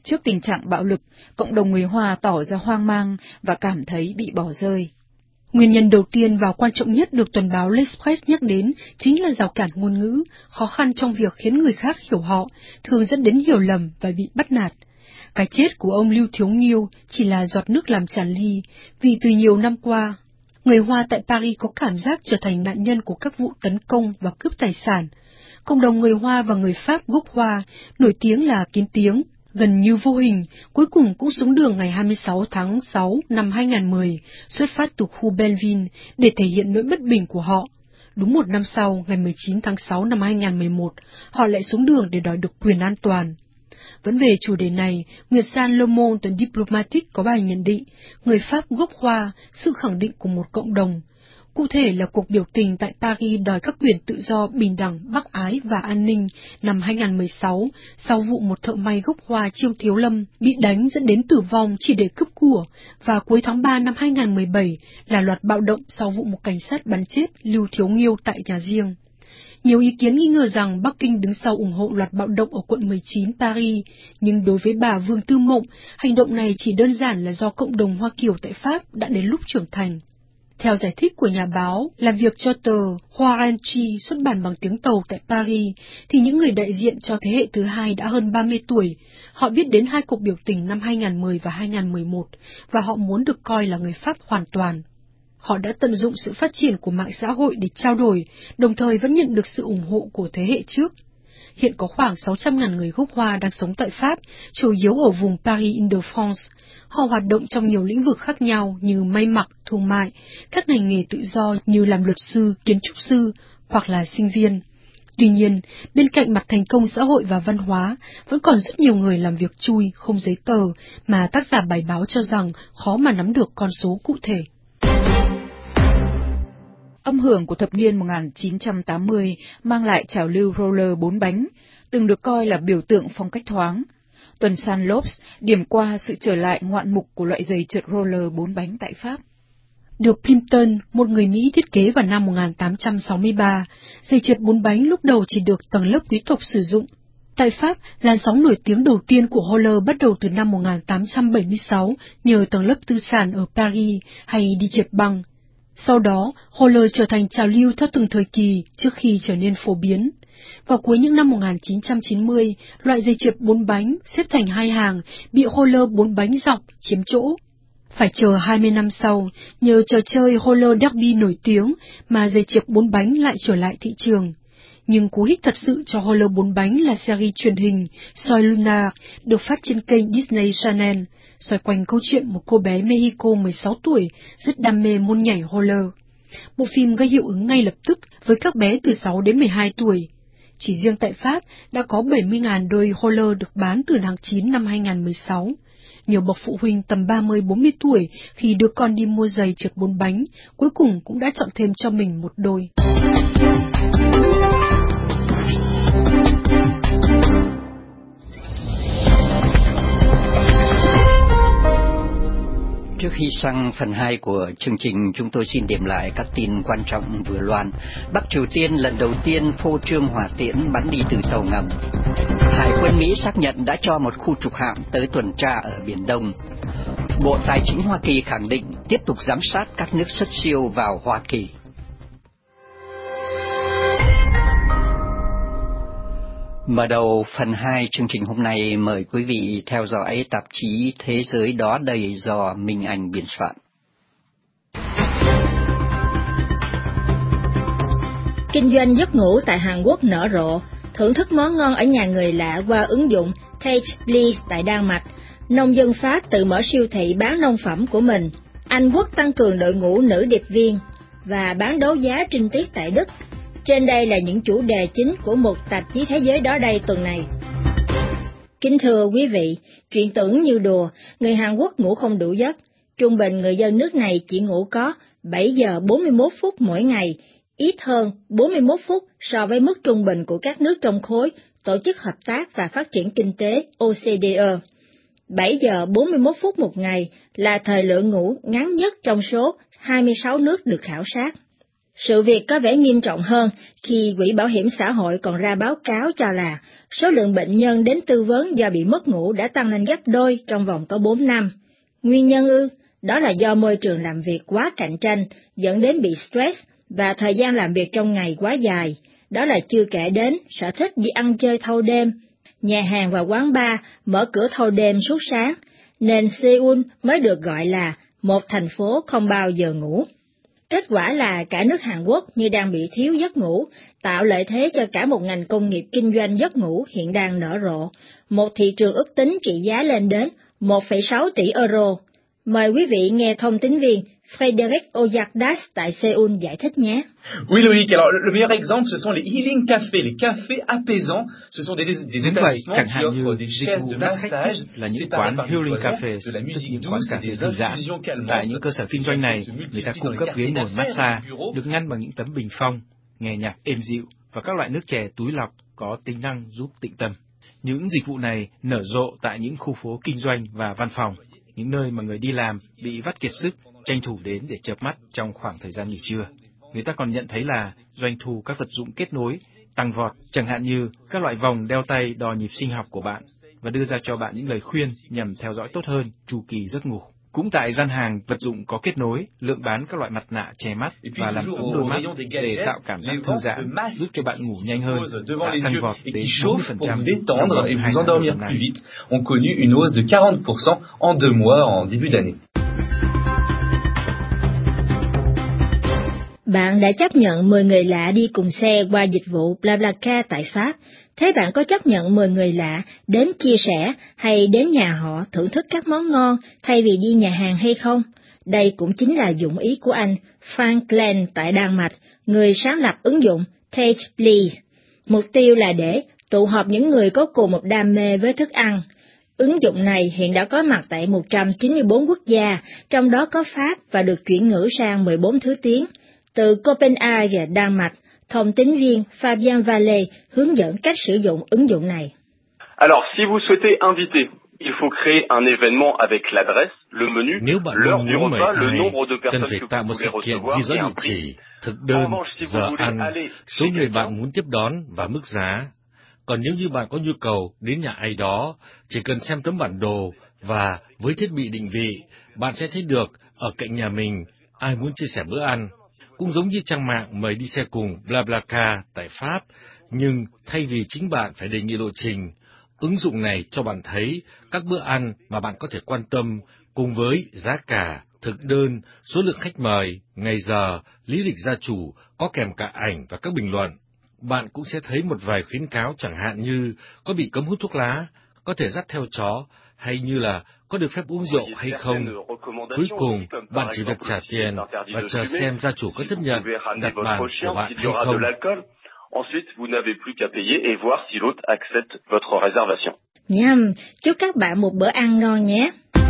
Trước tình trạng bạo lực, cộng đồng người Hoa tỏ ra hoang mang và cảm thấy bị bỏ rơi. Nguyên nhân đầu tiên và quan trọng nhất được tuần báo L'Express nhắc đến chính là rào cản ngôn ngữ, khó khăn trong việc khiến người khác hiểu họ, thường dẫn đến hiểu lầm và bị bắt nạt. Cái chết của ông Lưu Thiếu Nghiêu chỉ là giọt nước làm tràn ly, vì từ nhiều năm qua, người Hoa tại Paris có cảm giác trở thành nạn nhân của các vụ tấn công và cướp tài sản. Cộng đồng người Hoa và người Pháp gốc Hoa, nổi tiếng là kín tiếng, gần như vô hình, cuối cùng cũng xuống đường ngày 26 tháng 6 năm 2010, xuất phát từ khu Belleville để thể hiện nỗi bất bình của họ. Đúng một năm sau, ngày 19 tháng 6 năm 2011, họ lại xuống đường để đòi được quyền an toàn. Vẫn về chủ đề này, Nguyệt San Le Monde Diplomatique có bài nhận định, người Pháp gốc Hoa, sự khẳng định của một cộng đồng. Cụ thể là cuộc biểu tình tại Paris đòi các quyền tự do, bình đẳng, bác ái và an ninh năm 2016, sau vụ một thợ may gốc Hoa Chiêu Thiếu Lâm bị đánh dẫn đến tử vong chỉ để cướp của, và cuối tháng 3 năm 2017 là loạt bạo động sau vụ một cảnh sát bắn chết Lưu Thiếu Nghiêu tại nhà riêng. Nhiều ý kiến nghi ngờ rằng Bắc Kinh đứng sau ủng hộ loạt bạo động ở quận 19 Paris, nhưng đối với bà Vương Tư Mộng, hành động này chỉ đơn giản là do cộng đồng Hoa Kiều tại Pháp đã đến lúc trưởng thành. Theo giải thích của nhà báo, làm việc cho tờ Horanchi xuất bản bằng tiếng Tàu tại Paris, thì những người đại diện cho thế hệ thứ hai đã hơn 30 tuổi. Họ biết đến hai cuộc biểu tình năm 2010 và 2011, và họ muốn được coi là người Pháp hoàn toàn. Họ đã tận dụng sự phát triển của mạng xã hội để trao đổi, đồng thời vẫn nhận được sự ủng hộ của thế hệ trước. Hiện có khoảng 600.000 người gốc Hoa đang sống tại Pháp, chủ yếu ở vùng Paris-Île-de-France. Họ hoạt động trong nhiều lĩnh vực khác nhau như may mặc, thương mại, các ngành nghề tự do như làm luật sư, kiến trúc sư hoặc là sinh viên. Tuy nhiên, bên cạnh mặt thành công xã hội và văn hóa, vẫn còn rất nhiều người làm việc chui, không giấy tờ, mà tác giả bài báo cho rằng khó mà nắm được con số cụ thể. Âm hưởng của thập niên 1980 mang lại trào lưu roller 4 bánh, từng được coi là biểu tượng phong cách thoáng. Tuần San Lopes điểm qua sự trở lại ngoạn mục của loại giày trượt roller 4 bánh tại Pháp. Được Plimpton, một người Mỹ thiết kế vào năm 1863, giày trượt 4 bánh lúc đầu chỉ được tầng lớp quý tộc sử dụng. Tại Pháp, làn sóng nổi tiếng đầu tiên của roller bắt đầu từ năm 1876 nhờ tầng lớp tư sản ở Paris hay đi trượt băng. Sau đó, roller trở thành trào lưu theo từng thời kỳ trước khi trở nên phổ biến. Vào cuối những năm 1990, loại giày trượt 4 bánh xếp thành hai hàng bị roller 4 bánh dọc chiếm chỗ. Phải chờ 20 năm sau, nhờ trò chơi roller derby nổi tiếng mà giày trượt 4 bánh lại trở lại thị trường. Nhưng cú hích thật sự cho roller 4 bánh là series truyền hình Soy Lunar được phát trên kênh Disney Channel, xoay quanh câu chuyện một cô bé Mexico 16 tuổi rất đam mê môn nhảy roller. Bộ phim gây hiệu ứng ngay lập tức với các bé từ 6 đến 12 tuổi. Chỉ riêng tại Pháp đã có 70.000 đôi roller được bán từ tháng 9 năm 2016. Nhiều bậc phụ huynh tầm 30-40 tuổi khi đưa con đi mua giày trượt 4 bánh, cuối cùng cũng đã chọn thêm cho mình một đôi. Trước khi sang phần 2 của chương trình, chúng tôi xin điểm lại các tin quan trọng vừa loan. Bắc Triều Tiên lần đầu tiên phô trương hỏa tiễn bắn đi từ tàu ngầm. Hải quân Mỹ xác nhận đã cho một khu trục hạm tới tuần tra ở Biển Đông. Bộ Tài chính Hoa Kỳ khẳng định tiếp tục giám sát các nước xuất siêu vào Hoa Kỳ. Mở đầu phần 2 chương trình hôm nay, mời quý vị theo dõi tạp chí Thế giới đó đây do Minh Anh biên soạn. Kinh doanh giấc ngủ tại Hàn Quốc nở rộ, thưởng thức món ngon ở nhà người lạ qua ứng dụng Taste Please tại Đan Mạch. Nông dân Pháp tự mở siêu thị bán nông phẩm của mình. Anh Quốc tăng cường đội ngũ nữ điệp viên và bán đấu giá trinh tiết tại Đức. Trên đây là những chủ đề chính của một tạp chí Thế giới đó đây tuần này. Kính thưa quý vị, chuyện tưởng như đùa, người Hàn Quốc ngủ không đủ giấc. Trung bình người dân nước này chỉ ngủ có 7 giờ 41 phút mỗi ngày, ít hơn 41 phút so với mức trung bình của các nước trong khối Tổ chức Hợp tác và Phát triển Kinh tế OCDE. 7 giờ 41 phút một ngày là thời lượng ngủ ngắn nhất trong số 26 nước được khảo sát. Sự việc có vẻ nghiêm trọng hơn khi Quỹ Bảo hiểm xã hội còn ra báo cáo cho là số lượng bệnh nhân đến tư vấn do bị mất ngủ đã tăng lên gấp đôi trong vòng có 4 năm. Nguyên nhân ư? Đó là do môi trường làm việc quá cạnh tranh, dẫn đến bị stress và thời gian làm việc trong ngày quá dài. Đó là chưa kể đến sở thích đi ăn chơi thâu đêm, nhà hàng và quán bar mở cửa thâu đêm suốt sáng, nên Seoul mới được gọi là một thành phố không bao giờ ngủ. Kết quả là cả nước Hàn Quốc như đang bị thiếu giấc ngủ, tạo lợi thế cho cả một ngành công nghiệp kinh doanh giấc ngủ hiện đang nở rộ, một thị trường ước tính trị giá lên đến 1,6 tỷ euro. Mời quý vị nghe thông tín viên Frédéric Oyardas tại Seoul giải thích nhé. Oui Loïc, alors le meilleur exemple ce sont les healing cafés, les cafés apaisants, ce sont des établissements qui offrent des chaises de massage là những quán healing café, tức những quán cà phê thư giãn. Tại những cơ sở kinh doanh này, người ta cung cấp ghế ngồi massage, được ngăn bằng những tấm bình phong, nghe nhạc êm dịu và các loại nước chè túi lọc có tính năng giúp tĩnh tâm. Những dịch vụ này nở rộ tại những khu phố kinh doanh và văn phòng, những nơi mà người đi làm bị vắt kiệt sức, tranh thủ đến để chợp mắt trong khoảng thời gian nghỉ trưa. Người ta còn nhận thấy là doanh thu các vật dụng kết nối tăng vọt, chẳng hạn như các loại vòng đeo tay đo nhịp sinh học của bạn và đưa ra cho bạn những lời khuyên nhằm theo dõi tốt hơn chu kỳ giấc ngủ. Cũng tại gian hàng vật dụng có kết nối, lượng bán các loại mặt nạ che mắt và làm ấm đôi mắt để tạo cảm giác thư giãn, giúp cho bạn ngủ nhanh hơn, đã tăng vọt đến 40% trong vòng 2 năm nay. ont connu une hausse de 40% en 2 mois en début d'année. Bạn đã chấp nhận 10 người lạ đi cùng xe qua dịch vụ BlaBlaCar tại Pháp. Thế bạn có chấp nhận 10 người lạ đến chia sẻ hay đến nhà họ thưởng thức các món ngon thay vì đi nhà hàng hay không? Đây cũng chính là dụng ý của anh Frank Glenn tại Đan Mạch, người sáng lập ứng dụng Taste Please. Mục tiêu là để tụ họp những người có cùng một đam mê với thức ăn. Ứng dụng này hiện đã có mặt tại 194 quốc gia, trong đó có Pháp và được chuyển ngữ sang 14 thứ tiếng. Từ Copenhagen, Đan Mạch, thông tín viên Fabien Vallée hướng dẫn cách sử dụng ứng dụng này. Alors, si vous souhaitez inviter, il faut créer un événement avec l'adresse, le menu, l'heure du repas, le nombre de personnes que vous voulez recevoir et un prix. Thực đơn, giờ ăn, số người bạn muốn tiếp đón và mức giá. Còn nếu như bạn có nhu cầu đến nhà ai đó, chỉ cần xem tấm bản đồ và với thiết bị định vị, bạn sẽ thấy được ở cạnh nhà mình ai muốn chia sẻ bữa ăn. Cũng giống như trang mạng mời đi xe cùng BlaBlaCar tại Pháp, nhưng thay vì chính bạn phải đề nghị lộ trình, ứng dụng này cho bạn thấy các bữa ăn mà bạn có thể quan tâm cùng với giá cả, thực đơn, số lượng khách mời, ngày giờ, lý lịch gia chủ, có kèm cả ảnh và các bình luận. Bạn cũng sẽ thấy một vài khuyến cáo chẳng hạn như có bị cấm hút thuốc lá, có thể dắt theo chó, hay như là có được phép uống rượu hay không. Cuối cùng, bạn chỉ việc trả tiền và chờ xem gia chủ có chấp nhận đặt bàn của bạn hay không. Ensuite, vous n'avez plus qu'à payer et voir si l'autre accepte votre réservation. Nhâm, chúc các bạn một bữa ăn ngon nhé.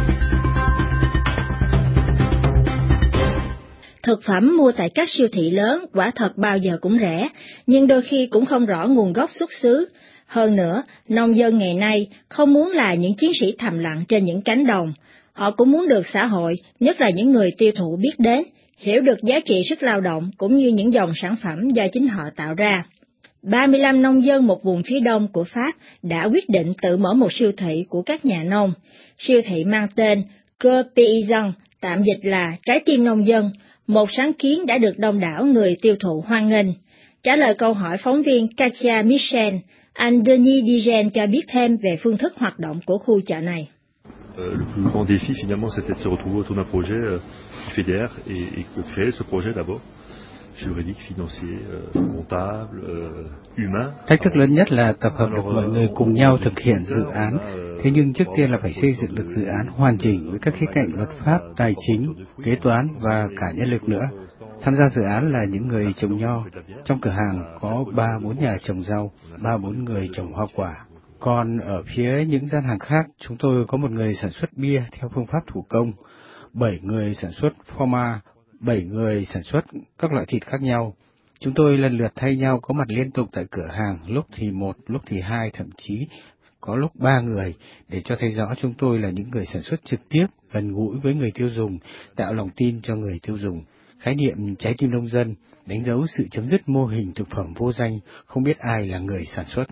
Thực phẩm mua tại các siêu thị lớn quả thật bao giờ cũng rẻ, nhưng đôi khi cũng không rõ nguồn gốc xuất xứ. Hơn nữa, nông dân ngày nay không muốn là những chiến sĩ thầm lặng trên những cánh đồng. Họ cũng muốn được xã hội, nhất là những người tiêu thụ biết đến, hiểu được giá trị sức lao động cũng như những dòng sản phẩm do chính họ tạo ra. 35 nông dân một vùng phía đông của Pháp đã quyết định tự mở một siêu thị của các nhà nông. Siêu thị mang tên Cœur Paysan, tạm dịch là Trái tim nông dân, một sáng kiến đã được đông đảo người tiêu thụ hoan nghênh. Trả lời câu hỏi phóng viên Katia Michel, anh Denis Digen cho biết thêm về phương thức hoạt động của khu chợ này. Le plus grand défi finalement c'était de se retrouver autour d'un projet qui fédère et de créer ce projet d'abord juridique, financier, comptable, humain. Thách thức lớn nhất là tập hợp được mọi người cùng nhau thực hiện dự án. Thế nhưng trước tiên là phải xây dựng được dự án hoàn chỉnh với các khía cạnh luật pháp, tài chính, kế toán và cả nhân lực nữa. Tham gia dự án là những người trồng nho. Trong cửa hàng có 3-4 nhà trồng rau, 3-4 người trồng hoa quả. Còn ở phía những gian hàng khác, chúng tôi có một người sản xuất bia theo phương pháp thủ công, 7 người sản xuất phô-ma, 7 người sản xuất các loại thịt khác nhau. Chúng tôi lần lượt thay nhau có mặt liên tục tại cửa hàng, lúc thì 1, lúc thì 2, thậm chí có lúc 3 người, để cho thấy rõ chúng tôi là những người sản xuất trực tiếp, gần gũi với người tiêu dùng, tạo lòng tin cho người tiêu dùng. Khái niệm trái tim nông dân đánh dấu sự chấm dứt mô hình thực phẩm vô danh, không biết ai là người sản xuất.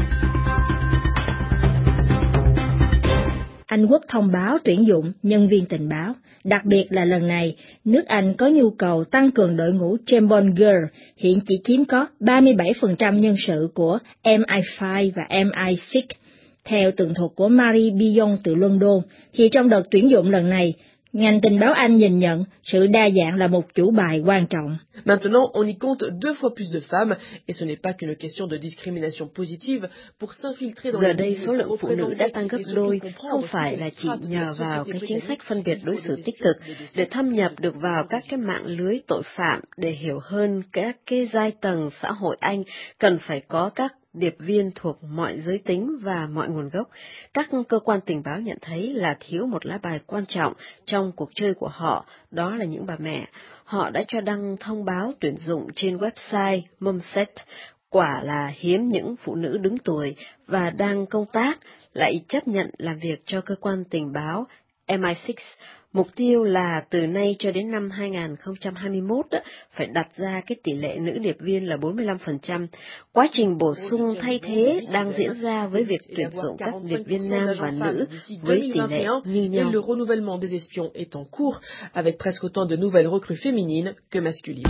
Anh Quốc thông báo tuyển dụng nhân viên tình báo. Đặc biệt là lần này, nước Anh có nhu cầu tăng cường đội ngũ James Bond Girl, hiện chỉ chiếm có 37% nhân sự của MI5 và MI6. Theo tường thuật của Marie Billon từ London, thì trong đợt tuyển dụng lần này, ngành tình báo Anh nhìn nhận sự đa dạng là một chủ bài quan trọng. Maintenant, on y compte 2 fois plus de femmes, et ce n'est pas qu'une question de discrimination positive pour s'infiltrer dans. Giờ đây số lượng phụ nữ đã tăng gấp đôi, không phải là chỉ nhờ vào cái chính sách phân biệt đối xử tích cực để thâm nhập được vào các cái mạng lưới tội phạm, để hiểu hơn các cái giai tầng xã hội Anh cần phải có các điệp viên thuộc mọi giới tính và mọi nguồn gốc. Các cơ quan tình báo nhận thấy là thiếu một lá bài quan trọng trong cuộc chơi của họ, đó là những bà mẹ. Họ đã cho đăng thông báo tuyển dụng trên website Mumset. Quả là hiếm những phụ nữ đứng tuổi và đang công tác lại chấp nhận làm việc cho cơ quan tình báo MI6. Mục tiêu là từ nay cho đến năm 2021 phải đặt ra cái tỷ lệ nữ điệp viên là 45%. Quá trình bổ sung thay thế đang diễn ra với việc tuyển dụng các điệp viên nam và nữ với tỷ lệ như nhau. Le renouvellement des espions est en cours avec presque autant de nouvelles recrues féminines que masculines.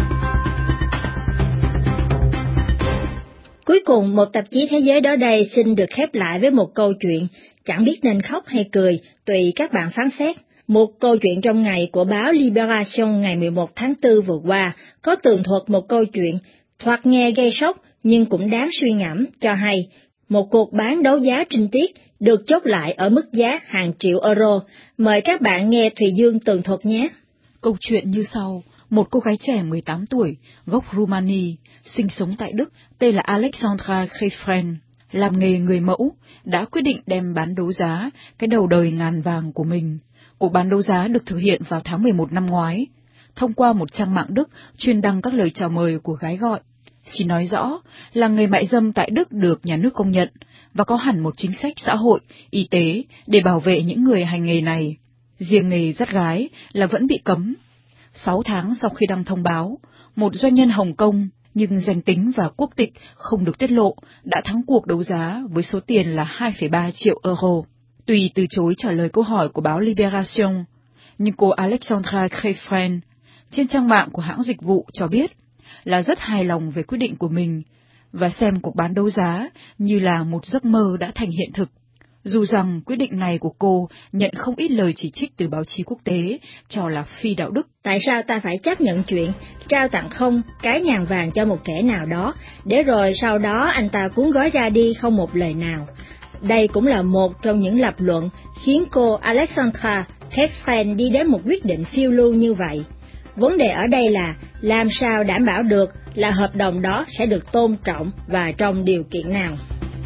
Cuối cùng, một tạp chí thế giới đó đây xin được khép lại với một câu chuyện, chẳng biết nên khóc hay cười, tùy các bạn phán xét. Một câu chuyện trong ngày của báo Libération ngày 11 tháng 4 vừa qua có tường thuật một câu chuyện thoạt nghe gây sốc nhưng cũng đáng suy ngẫm, cho hay một cuộc bán đấu giá trinh tiết được chốt lại ở mức giá hàng triệu euro. Mời các bạn nghe Thùy Dương tường thuật nhé. Câu chuyện như sau. Một cô gái trẻ 18 tuổi, gốc Rumani, sinh sống tại Đức, tên là Alexandra Krefren, làm nghề người mẫu, đã quyết định đem bán đấu giá cái đầu đời ngàn vàng của mình. Cuộc bán đấu giá được thực hiện vào tháng 11 năm ngoái, thông qua một trang mạng Đức chuyên đăng các lời chào mời của gái gọi. Xin nói rõ là nghề mại dâm tại Đức được nhà nước công nhận và có hẳn một chính sách xã hội, y tế để bảo vệ những người hành nghề này. Riêng nghề dắt gái là vẫn bị cấm. 6 tháng sau khi đăng thông báo, một doanh nhân Hồng Kông nhưng danh tính và quốc tịch không được tiết lộ đã thắng cuộc đấu giá với số tiền là 2,3 triệu euro. Tuy từ chối trả lời câu hỏi của báo Libération, nhưng cô Alexandra Krefren trên trang mạng của hãng dịch vụ cho biết là rất hài lòng về quyết định của mình và xem cuộc bán đấu giá như là một giấc mơ đã thành hiện thực. Dù rằng quyết định này của cô nhận không ít lời chỉ trích từ báo chí quốc tế cho là phi đạo đức. Tại sao ta phải chấp nhận chuyện trao tặng không cái ngàn vàng cho một kẻ nào đó, để rồi sau đó anh ta cuốn gói ra đi không một lời nào? Đây cũng là một trong những lập luận khiến cô Alexandra Krefren đi đến một quyết định phiêu lưu như vậy. Vấn đề ở đây là làm sao đảm bảo được là hợp đồng đó sẽ được tôn trọng và trong điều kiện nào.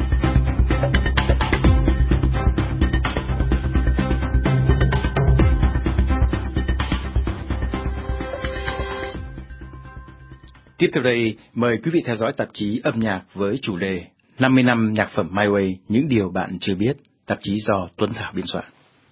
Tiếp theo đây, mời quý vị theo dõi tạp chí âm nhạc với chủ đề 50 năm nhạc phẩm My Way, những điều bạn chưa biết, tạp chí do Tuấn Thảo biên soạn.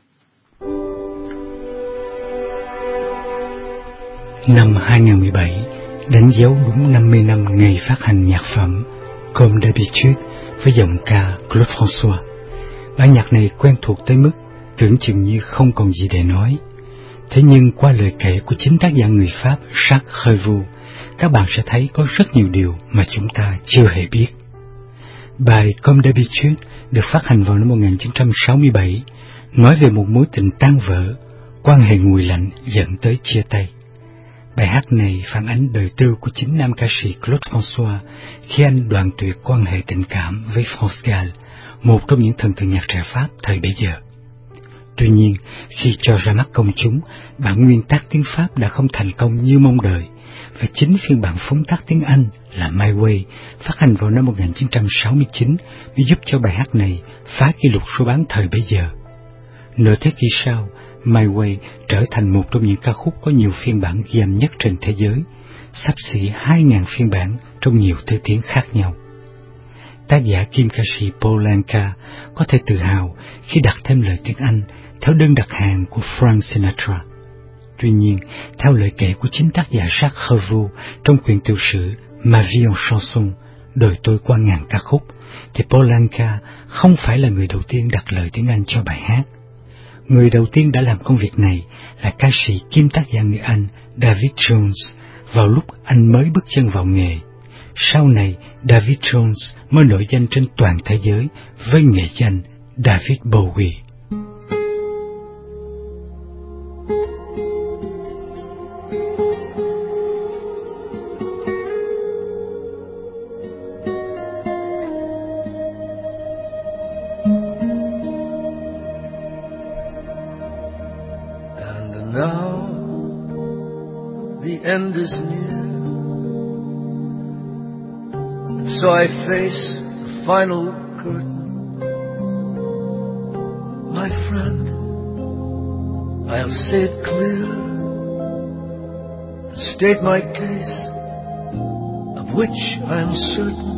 Năm 2017 đánh dấu đúng 50 năm ngày phát hành nhạc phẩm Comme d'habitude với giọng ca Claude François. Bản nhạc này quen thuộc tới mức tưởng chừng như không còn gì để nói. Thế nhưng qua lời kể của chính tác giả người Pháp Jacques Revaux, các bạn sẽ thấy có rất nhiều điều mà chúng ta chưa hề biết. Bài Comme d'habitude được phát hành vào năm 1967, nói về một mối tình tan vỡ, quan hệ nguội lạnh dẫn tới chia tay. Bài hát này phản ánh đời tư của chính nam ca sĩ Claude François khi anh đoạn tuyệt quan hệ tình cảm với France Gall, một trong những thần tượng nhạc trẻ Pháp thời bấy giờ. Tuy nhiên, khi cho ra mắt công chúng, bản nguyên tác tiếng Pháp đã không thành công như mong đợi, và chính phiên bản phóng tác tiếng Anh là My Way, phát hành vào năm 1969, mới giúp cho bài hát này phá kỷ lục số bán thời bấy giờ. Nửa thế kỷ sau, My Way trở thành một trong những ca khúc có nhiều phiên bản ghi âm nhất trên thế giới, xấp xỉ 2.000 phiên bản trong nhiều thứ tiếng khác nhau. Tác giả kim ca sĩ Paul Anka có thể tự hào khi đặt thêm lời tiếng Anh theo đơn đặt hàng của Frank Sinatra. Tuy nhiên, theo lời kể của chính tác giả Jacques Revaux trong quyển tiểu sử Ma vie en chanson, đời tôi qua ngàn ca khúc, thì Paul Anka không phải là người đầu tiên đặt lời tiếng Anh cho bài hát. Người đầu tiên đã làm công việc này là ca sĩ kiêm tác giả người Anh David Jones vào lúc anh mới bước chân vào nghề. Sau này, David Jones mới nổi danh trên toàn thế giới với nghệ danh David Bowie. Now the end is near, so I face the final curtain. My friend, I'll say it clear, state my case, of which I'm certain.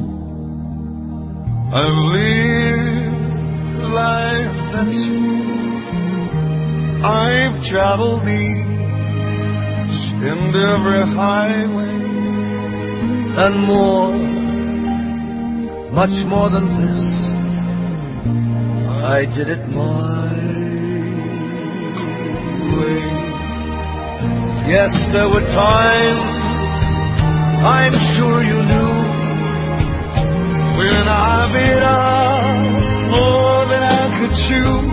I've lived life that's true. I've traveled each and every highway, and more, much more than this, I did it my way. Yes, there were times, I'm sure you knew, when I bit off more than I could chew.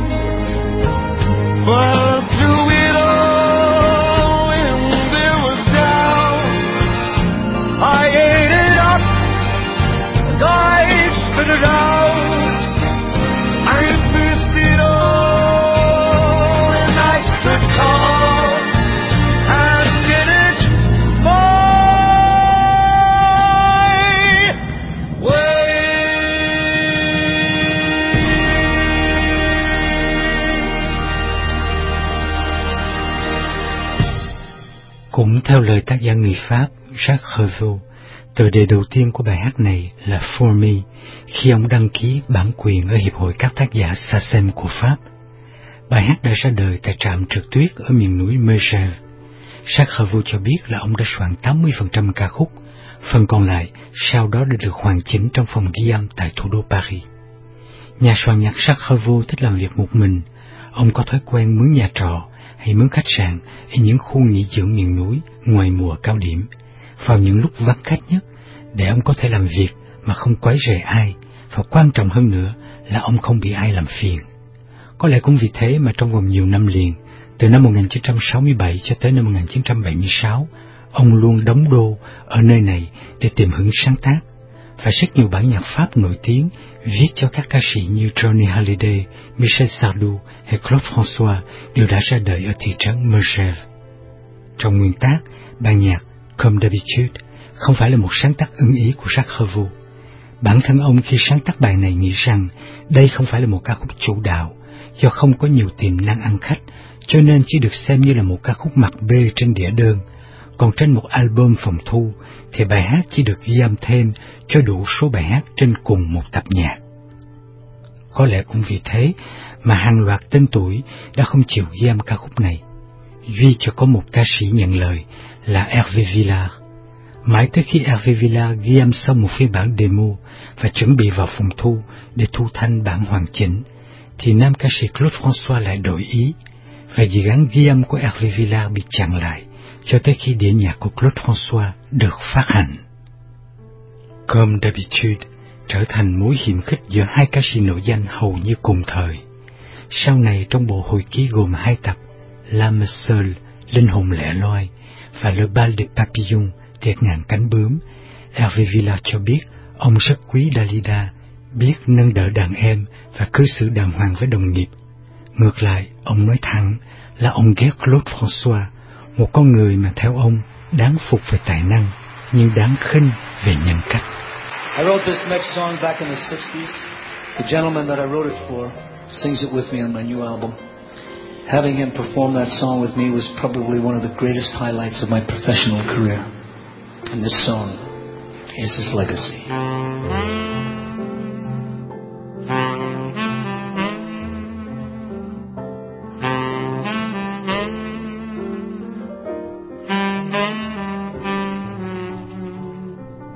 But through it all, when there was doubt, I ate it up and I spit it out. I faced it all and I stood calm and did it my way. Cũng theo lời tác giả người Pháp Jacques Revaux, tựa đề đầu tiên của bài hát này là For Me khi ông đăng ký bản quyền ở Hiệp hội các tác giả SACEM của Pháp. Bài hát đã ra đời tại trạm trượt tuyết ở miền núi Megève. Jacques Revaux cho biết là ông đã soạn 80% ca khúc, phần còn lại sau đó đã được hoàn chỉnh trong phòng ghi âm tại thủ đô Paris. Nhà soạn nhạc Jacques Revaux thích làm việc một mình. Ông có thói quen mướn nhà trọ hay mướn khách sạn ở những khu nghỉ dưỡng miền núi ngoài mùa cao điểm, vào những lúc vắng khách nhất, để ông có thể làm việc mà không quấy rầy ai, và quan trọng hơn nữa là ông không bị ai làm phiền. Có lẽ cũng vì thế mà trong vòng nhiều năm liền, từ năm 1967 cho tới năm 1976, ông luôn đóng đô ở nơi này để tìm hứng sáng tác, và rất nhiều bản nhạc Pháp nổi tiếng viết cho các ca sĩ như Johnny Hallyday, Michel Sardou hay Claude François đều đã ra đời ở thị trấn Megève. Trong nguyên tác, bản nhạc Comme d'habitude không phải là một sáng tác ưng ý của Jacques Revaux. Bản thân ông khi sáng tác bài này nghĩ rằng đây không phải là một ca khúc chủ đạo, do không có nhiều tiềm năng ăn khách, cho nên chỉ được xem như là một ca khúc mặt B trên đĩa đơn. Còn trên một album phòng thu thì bài hát chỉ được ghi âm thêm cho đủ số bài hát trên cùng một tập nhạc. Có lẽ cũng vì thế mà hàng loạt tên tuổi đã không chịu ghi âm ca khúc này, duy cho có một ca sĩ nhận lời là Hervé Villard. Mãi tới khi Hervé Villard ghi âm xong một phiên bản demo và chuẩn bị vào phòng thu để thu thanh bản hoàn chỉnh, thì nam ca sĩ Claude François lại đổi ý, và dự án ghi âm của Hervé Villard bị chặn lại cho tới khi đĩa nhạc của Claude François được phát hành. Comme d'habitude trở thành mối hiềm khích giữa hai ca sĩ nổi danh hầu như cùng thời. Sau này trong bộ hồi ký gồm 2 tập L'âme seule, linh hồn lẻ loi, và Le bal des papillons, tiệc ngàn cánh bướm, Hervé Villard cho biết ông rất quý Dalida, biết nâng đỡ đàn em và cư xử đàng hoàng với đồng nghiệp. Ngược lại, ông nói thẳng là ông ghét Claude François, một con người mà theo ông đáng phục về tài năng nhưng đáng khinh về nhân cách. I wrote this next song back in the 60s. The gentleman that I wrote it for sings it with me on my new album. Having him perform that song with me was probably one of the greatest highlights of my professional career. And this song is his legacy.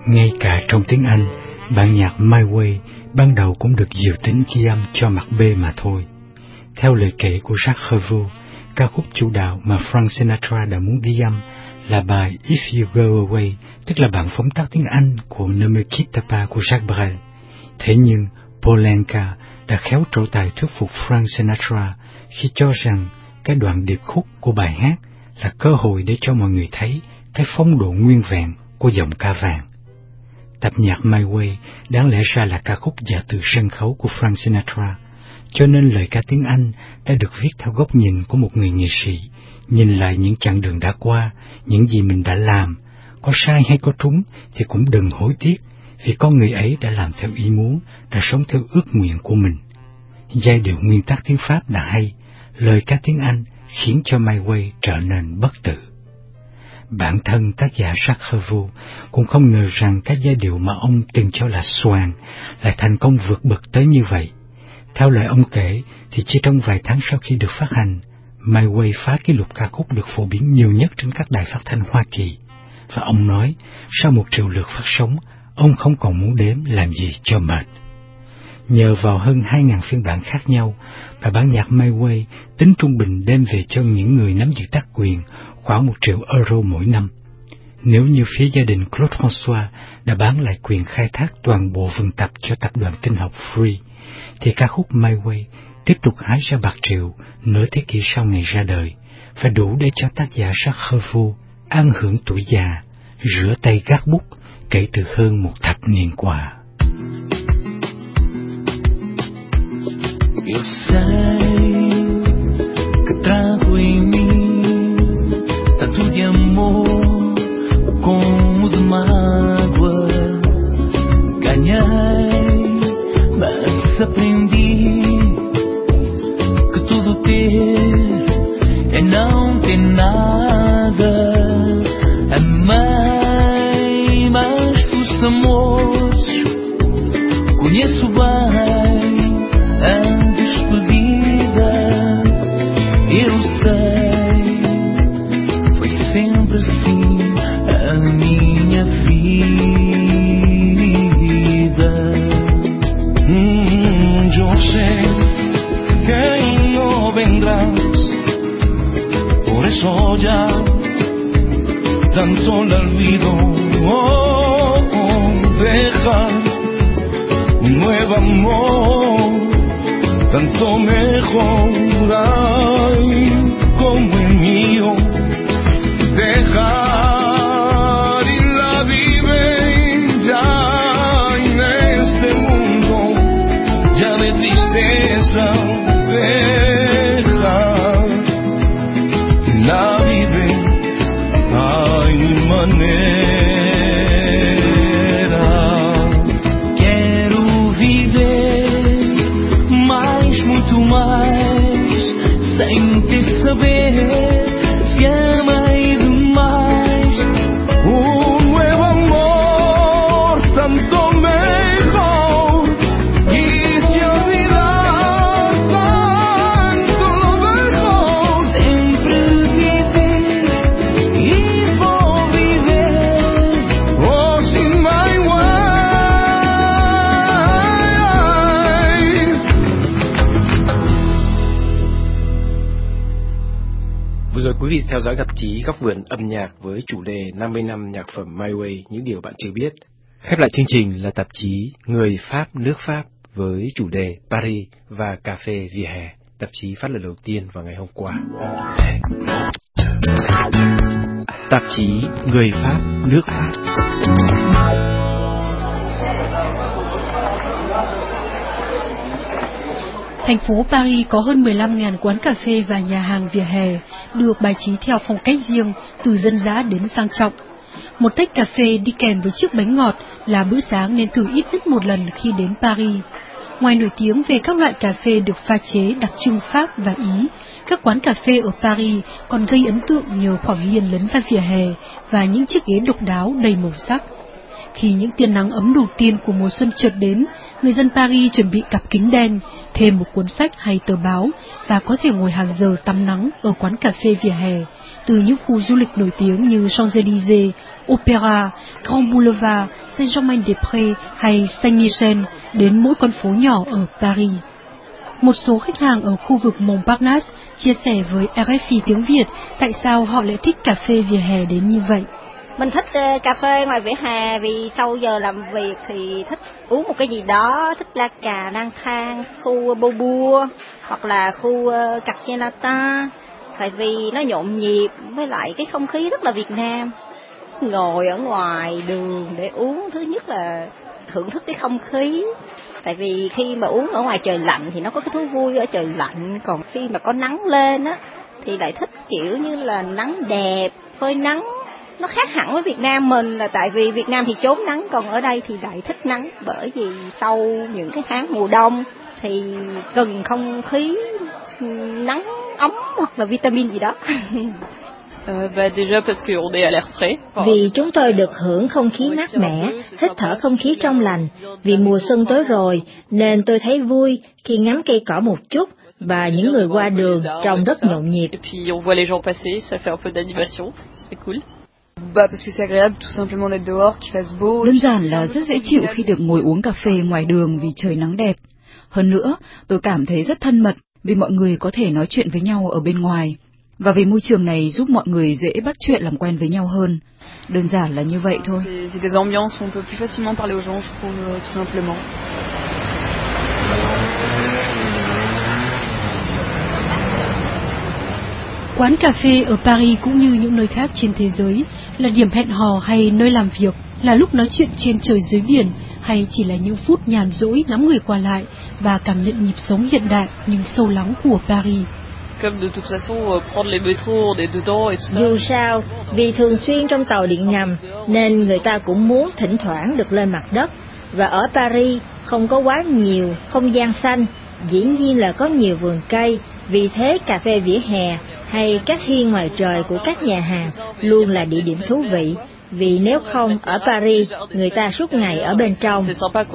Ngay cả trong tiếng Anh, bản nhạc My Way ban đầu cũng được dự tính ghi âm cho mặt B mà thôi. Theo lời kể của Jacques Revaux, ca khúc chủ đạo mà Frank Sinatra đã muốn ghi âm là bài If You Go Away, tức là bản phóng tác tiếng Anh của Ne me quitte pas của Jacques Brel. Thế nhưng Poulenc đã khéo trổ tài thuyết phục Frank Sinatra khi cho rằng cái đoạn điệp khúc của bài hát là cơ hội để cho mọi người thấy cái phong độ nguyên vẹn của giọng ca vàng. Tập nhạc My Way đáng lẽ ra là ca khúc giả từ sân khấu của Frank Sinatra, cho nên lời ca tiếng Anh đã được viết theo góc nhìn của một người nghệ sĩ, nhìn lại những chặng đường đã qua, những gì mình đã làm, có sai hay có trúng thì cũng đừng hối tiếc, vì con người ấy đã làm theo ý muốn, đã sống theo ước nguyện của mình. Giai điệu nguyên tắc tiếng Pháp đã hay, lời ca tiếng Anh khiến cho My Way trở nên bất tử. Bản thân tác giả Jacques Revaux cũng không ngờ rằng các giai điệu mà ông từng cho là xoàng lại thành công vượt bậc tới như vậy. Theo lời ông kể thì chỉ trong vài tháng sau khi được phát hành, My Way phá kỷ lục ca khúc được phổ biến nhiều nhất trên các đài phát thanh Hoa Kỳ. Và ông nói, sau 1 triệu lượt phát sóng, ông không còn muốn đếm làm gì cho mệt. Nhờ vào hơn 2.000 phiên bản khác nhau, và bản nhạc My Way tính trung bình đem về cho những người nắm giữ tác quyền khoảng 1 triệu euro mỗi năm. Nếu như phía gia đình Claude François đã bán lại quyền khai thác toàn bộ vườn tập cho tập đoàn tin học Free, thì ca khúc My Way tiếp tục hái ra bạc triệu nửa thế kỷ sau ngày ra đời, và đủ để cho tác giả Jacques Revaux an hưởng tuổi già, rửa tay gác bút kể từ hơn 1 thập niên qua. Eu sei que trago em mim tanto de amor como de mágoa. Ganhei, mas aprendi que tudo ter é não ter nada. Amei, mas dos amores conheço bem a despedida. Eu sei, foi sempre assim a minha vida. Yo sé que no vendrás, por eso ya tanto la olvido. Deja un nuevo amor, tanto mejor, ay, como el mío. Dejar y la viven ya en este mundo, ya de tristeza. Dejar la viven, hay manera. Quero viver mais, muito mais, sem ter saber se amei demais. Un nuevo amor, tanto mejor, quise olvidar tanto lo mejor. Sempre viver e vou viver, oh, sin my way. Vừa rồi quý vị theo dõi tạp chí Góc Vườn âm nhạc với chủ đề 50 năm nhạc phẩm My Way, những điều bạn chưa biết. Khép lại chương trình là tạp chí Người Pháp nước Pháp với chủ đề Paris và cà phê vỉa hè. Tạp chí phát lần đầu tiên vào ngày hôm qua. Tạp chí Người Pháp nước Pháp. Thành phố Paris có hơn 15.000 quán cà phê và nhà hàng vỉa hè, được bài trí theo phong cách riêng, từ dân dã đến sang trọng. Một tách cà phê đi kèm với chiếc bánh ngọt là bữa sáng nên thử ít nhất một lần khi đến Paris. Ngoài nổi tiếng về các loại cà phê được pha chế đặc trưng Pháp và Ý, các quán cà phê ở Paris còn gây ấn tượng nhờ khoảng hiên lấn ra vỉa hè và những chiếc ghế độc đáo đầy màu sắc. Khi những tia nắng ấm đầu tiên của mùa xuân chợt đến, người dân Paris chuẩn bị cặp kính đen, thêm một cuốn sách hay tờ báo và có thể ngồi hàng giờ tắm nắng ở quán cà phê vỉa hè, từ những khu du lịch nổi tiếng như Champs-Élysées, Opéra, Grand Boulevard, Saint-Germain-des-Prés hay Saint-Michel đến mỗi con phố nhỏ ở Paris. Một số khách hàng ở khu vực Montparnasse chia sẻ với RFI tiếng Việt tại sao họ lại thích cà phê vỉa hè đến như vậy. Mình thích cà phê ngoài vỉa hè vì sau giờ làm việc thì thích uống một cái gì đó, thích la cà, lang thang, khu Beaubourg hoặc là khu Quartier Latin, tại vì nó nhộn nhịp với lại cái không khí rất là Việt Nam. Ngồi ở ngoài đường để uống, thứ nhất là thưởng thức cái không khí. Tại vì khi mà uống ở ngoài trời lạnh thì nó có cái thú vui ở trời lạnh, còn khi mà có nắng lên á thì lại thích kiểu như là nắng đẹp, phơi nắng. Nó khác hẳn với Việt Nam mình là tại vì Việt Nam thì trốn nắng, còn ở đây thì lại thích nắng, bởi vì sau những cái tháng mùa đông thì cần không khí nắng ấm hoặc là vitamin gì đó. Vì chúng tôi được hưởng không khí mát mẻ, hít thở không khí trong lành. Vì mùa xuân tới rồi, nên tôi thấy vui khi ngắm cây cỏ một chút và những người qua đường trông rất nhộn nhịp. Đơn giản là rất dễ chịu khi được ngồi uống cà phê ngoài đường vì trời nắng đẹp. Hơn nữa, tôi cảm thấy rất thân mật vì mọi người có thể nói chuyện với nhau ở bên ngoài. Và vì môi trường này giúp mọi người dễ bắt chuyện làm quen với nhau hơn. Đơn giản là như vậy thôi. Quán cà phê ở Paris cũng như những nơi khác trên thế giới là điểm hẹn hò hay nơi làm việc, là lúc nói chuyện trên trời dưới biển, hay chỉ là những phút nhàn rỗi ngắm người qua lại và cảm nhận nhịp sống hiện đại nhưng sâu lắng của Paris. Dù sao, vì thường xuyên trong tàu điện ngầm nên người ta cũng muốn thỉnh thoảng được lên mặt đất. Và ở Paris không có quá nhiều không gian xanh, dĩ nhiên là có nhiều vườn cây, vì thế cà phê vỉa hè hay các hiên ngoài trời của các nhà hàng luôn là địa điểm thú vị. Vì nếu không, ở Paris, người ta suốt ngày ở bên trong.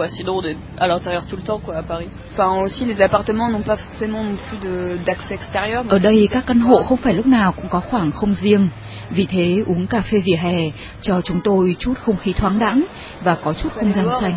Ở đây các căn hộ không phải lúc nào cũng có khoảng không riêng. Vì thế uống cà phê vỉa hè cho chúng tôi chút không khí thoáng đãng và có chút không gian xanh.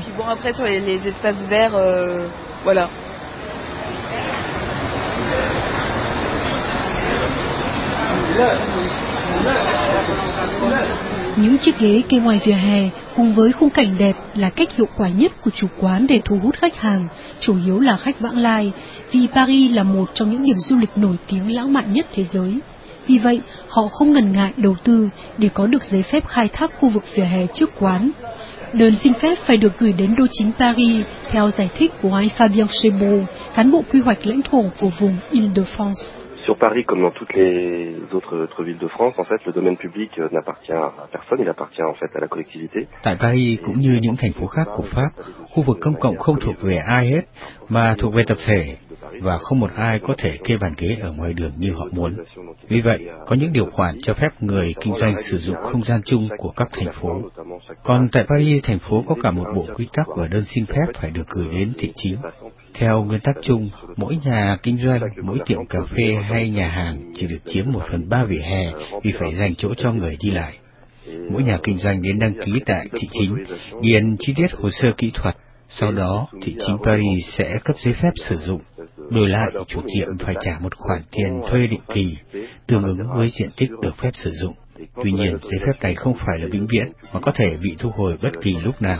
Những chiếc ghế kê ngoài vỉa hè cùng với khung cảnh đẹp là cách hiệu quả nhất của chủ quán để thu hút khách hàng, chủ yếu là khách vãng lai, vì Paris là một trong những điểm du lịch nổi tiếng lãng mạn nhất thế giới. Vì vậy, họ không ngần ngại đầu tư để có được giấy phép khai thác khu vực vỉa hè trước quán. Đơn xin phép phải được gửi đến đô chính Paris theo giải thích của anh Fabien Chebot, cán bộ quy hoạch lãnh thổ của vùng Île-de-France. Sur Paris, comme dans toutes les autres villes de France, en fait, le domaine public n'appartient à personne, il appartient en fait à la collectivité. Tại Paris cũng như những thành phố khác của Pháp, khu vực công cộng không thuộc về ai hết, mà thuộc về tập thể, và không một ai có thể kê bàn ghế ở ngoài đường như họ muốn. Vì vậy, có những điều khoản cho phép người kinh doanh sử dụng không gian chung của các thành phố. Còn tại Paris, thành phố có cả một bộ quy tắc và đơn xin phép phải được gửi đến thị chính. Theo nguyên tắc chung, mỗi nhà kinh doanh, mỗi tiệm cà phê hay nhà hàng chỉ được chiếm 1/3 vỉa hè vì phải dành chỗ cho người đi lại. Mỗi nhà kinh doanh đến đăng ký tại thị chính, điền chi tiết hồ sơ kỹ thuật, sau đó thị chính Paris sẽ cấp giấy phép sử dụng. Đổi lại, chủ tiệm phải trả một khoản tiền thuê định kỳ, tương ứng với diện tích được phép sử dụng. Tuy nhiên, giấy phép này không phải là vĩnh viễn, mà có thể bị thu hồi bất kỳ lúc nào.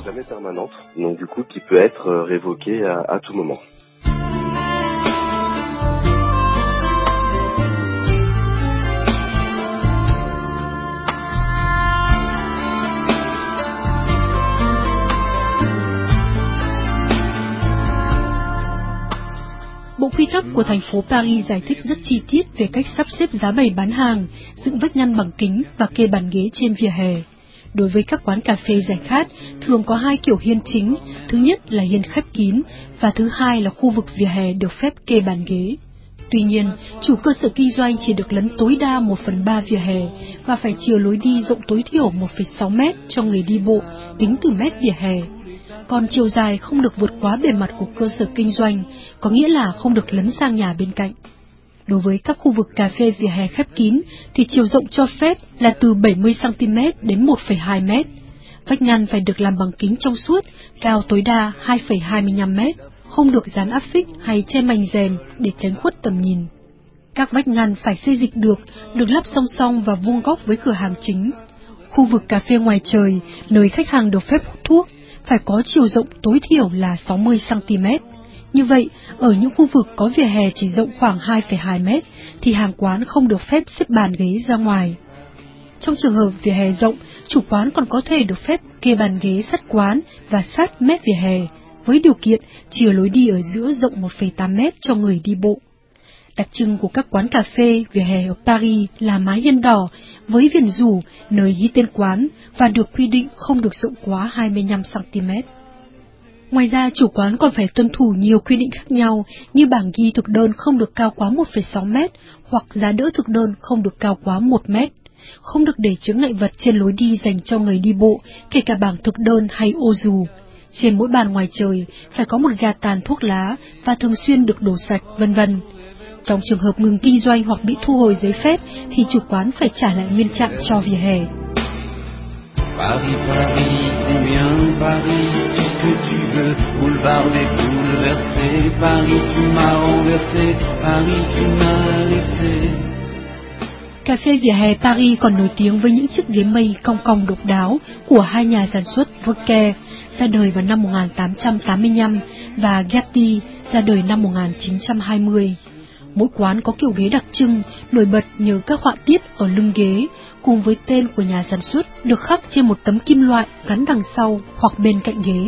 Bộ quy tắc của thành phố Paris giải thích rất chi tiết về cách sắp xếp giá bày bán hàng, dựng vách ngăn bằng kính và kê bàn ghế trên vỉa hè. Đối với các quán cà phê giải khát, thường có hai kiểu hiên chính, thứ nhất là hiên khép kín và thứ hai là khu vực vỉa hè được phép kê bàn ghế. Tuy nhiên, chủ cơ sở kinh doanh chỉ được lấn tối đa 1/3 vỉa hè và phải chừa lối đi rộng tối thiểu 1,6 mét cho người đi bộ, tính từ mét vỉa hè. Còn chiều dài không được vượt quá bề mặt của cơ sở kinh doanh, có nghĩa là không được lấn sang nhà bên cạnh. Đối với các khu vực cà phê vỉa hè khép kín thì chiều rộng cho phép là từ 70 cm đến 1,2 mét. Vách ngăn phải được làm bằng kính trong suốt, cao tối đa 2,25 mét, không được dán áp phích hay che mảnh rèm để tránh khuất tầm nhìn. Các vách ngăn phải xây dịch được lắp song song và vuông góc với cửa hàng chính. Khu vực cà phê ngoài trời, nơi khách hàng được phép hút thuốc, phải có chiều rộng tối thiểu là 60 cm. Như vậy, ở những khu vực có vỉa hè chỉ rộng khoảng 2,2 mét, thì hàng quán không được phép xếp bàn ghế ra ngoài. Trong trường hợp vỉa hè rộng, chủ quán còn có thể được phép kê bàn ghế sát quán và sát mép vỉa hè, với điều kiện chia lối đi ở giữa rộng 1,8 mét cho người đi bộ. Đặc trưng của các quán cà phê vỉa hè ở Paris là mái hiên đỏ với viền rủ nơi ghi tên quán và được quy định không được rộng quá 25 cm. Ngoài ra, chủ quán còn phải tuân thủ nhiều quy định khác nhau như bảng ghi thực đơn không được cao quá 1,6 mét hoặc giá đỡ thực đơn không được cao quá 1 mét. Không được để chướng ngại vật trên lối đi dành cho người đi bộ, kể cả bảng thực đơn hay ô dù. Trên mỗi bàn ngoài trời phải có một gạt tàn thuốc lá và thường xuyên được đổ sạch, vân vân. Trong trường hợp ngừng kinh doanh hoặc bị thu hồi giấy phép thì chủ quán phải trả lại nguyên trạng cho vỉa hè. Paris, Paris, combien Paris, tout ce que tu veux, boulevard des bouleversés, Paris tu m'as renversé, Paris tu m'as laissé. Cà phê vỉa hè Paris còn nổi tiếng với những chiếc ghế mây cong cong độc đáo của hai nhà sản xuất Vodka, ra đời vào năm 1885, và Getty, ra đời năm 1920. Mỗi quán có kiểu ghế đặc trưng, nổi bật nhờ các họa tiết ở lưng ghế, cùng với tên của nhà sản xuất được khắc trên một tấm kim loại gắn đằng sau hoặc bên cạnh ghế.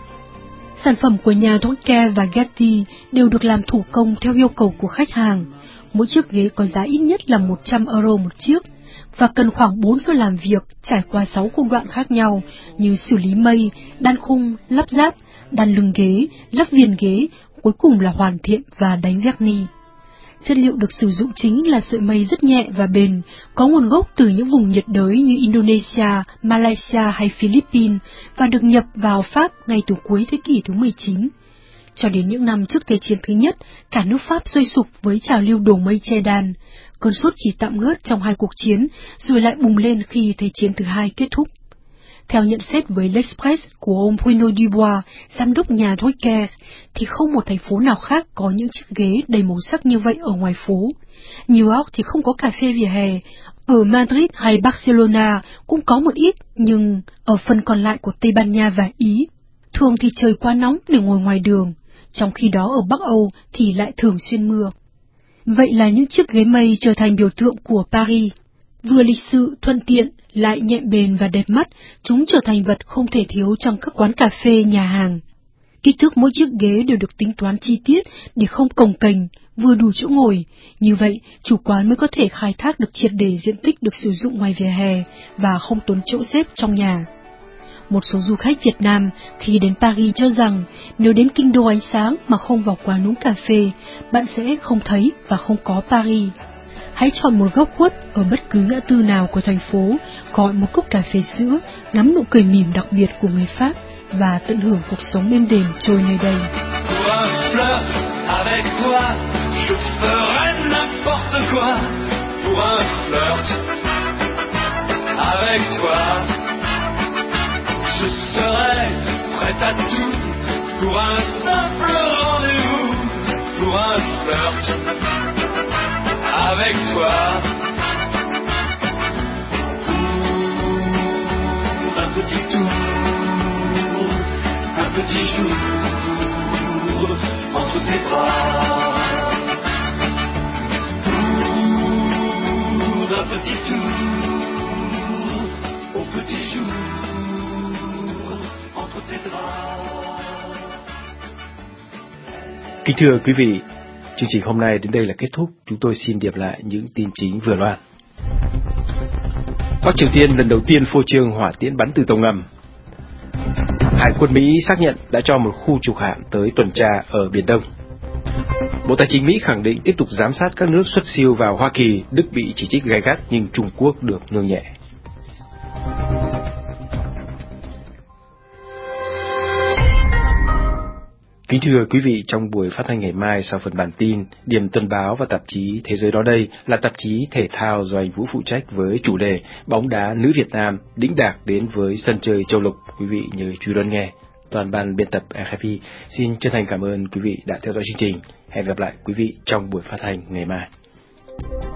Sản phẩm của nhà Vodka và Getty đều được làm thủ công theo yêu cầu của khách hàng. Mỗi chiếc ghế có giá ít nhất là 100 euro một chiếc, và cần khoảng 4 giờ làm việc trải qua 6 công đoạn khác nhau như xử lý mây, đan khung, lắp ráp, đan lưng ghế, lắp viền ghế, cuối cùng là hoàn thiện và đánh vernis. Chất liệu được sử dụng chính là sợi mây rất nhẹ và bền, có nguồn gốc từ những vùng nhiệt đới như Indonesia, Malaysia hay Philippines và được nhập vào Pháp ngay từ cuối thế kỷ thứ 19. Cho đến những năm trước Thế chiến thứ nhất, cả nước Pháp sôi sục với trào lưu đổ mây che đan. Cơn sốt chỉ tạm ngớt trong 2 cuộc chiến, rồi lại bùng lên khi Thế chiến thứ hai kết thúc. Theo nhận xét với L'Express của ông Bruno Dubois, giám đốc nhà Vodka, thì không một thành phố nào khác có những chiếc ghế đầy màu sắc như vậy ở ngoài phố. New York thì không có cà phê vỉa hè, ở Madrid hay Barcelona cũng có một ít, nhưng ở phần còn lại của Tây Ban Nha và Ý, thường thì trời quá nóng để ngồi ngoài đường, trong khi đó ở Bắc Âu thì lại thường xuyên mưa. Vậy là những chiếc ghế mây trở thành biểu tượng của Paris. Vừa lịch sự, thuận tiện, lại nhẹ bền và đẹp mắt, chúng trở thành vật không thể thiếu trong các quán cà phê, nhà hàng. Kích thước mỗi chiếc ghế đều được tính toán chi tiết để không cồng kềnh, vừa đủ chỗ ngồi. Như vậy, chủ quán mới có thể khai thác được triệt để diện tích được sử dụng ngoài vỉa hè và không tốn chỗ xếp trong nhà. Một số du khách Việt Nam khi đến Paris cho rằng nếu đến kinh đô ánh sáng mà không vào quán uống cà phê, bạn sẽ không thấy và không có Paris. Hãy chọn một góc khuất ở bất cứ ngã tư nào của thành phố, gọi một cốc cà phê sữa, ngắm nụ cười mỉm đặc biệt của người Pháp và tận hưởng cuộc sống êm đềm trôi nơi đây. Je serai prêt à tout pour un simple rendez-vous, pour un flirt avec toi, pour un petit tour, un petit jour entre tes bras, pour un petit tour au petit jour. Kính thưa quý vị, chương trình hôm nay đến đây là kết thúc. Chúng tôi xin điểm lại những tin chính vừa loan. Bắc Triều Tiên lần đầu tiên phô trương hỏa tiễn bắn từ tàu ngầm. Hải quân Mỹ xác nhận đã cho một khu trục hạm tới tuần tra ở Biển Đông. Bộ Tài chính Mỹ khẳng định tiếp tục giám sát các nước xuất siêu vào Hoa Kỳ. Đức bị chỉ trích gay gắt nhưng Trung Quốc được nương nhẹ. Kính thưa quý vị, trong buổi phát thanh ngày mai sau phần bản tin, điểm tuần báo và tạp chí Thế giới đó đây là tạp chí thể thao do anh Vũ phụ trách với chủ đề bóng đá nữ Việt Nam đĩnh đạc đến với sân chơi Châu Lục. Quý vị nhớ chú ý đón nghe. Toàn ban biên tập RFI xin chân thành cảm ơn quý vị đã theo dõi chương trình. Hẹn gặp lại quý vị trong buổi phát thanh ngày mai.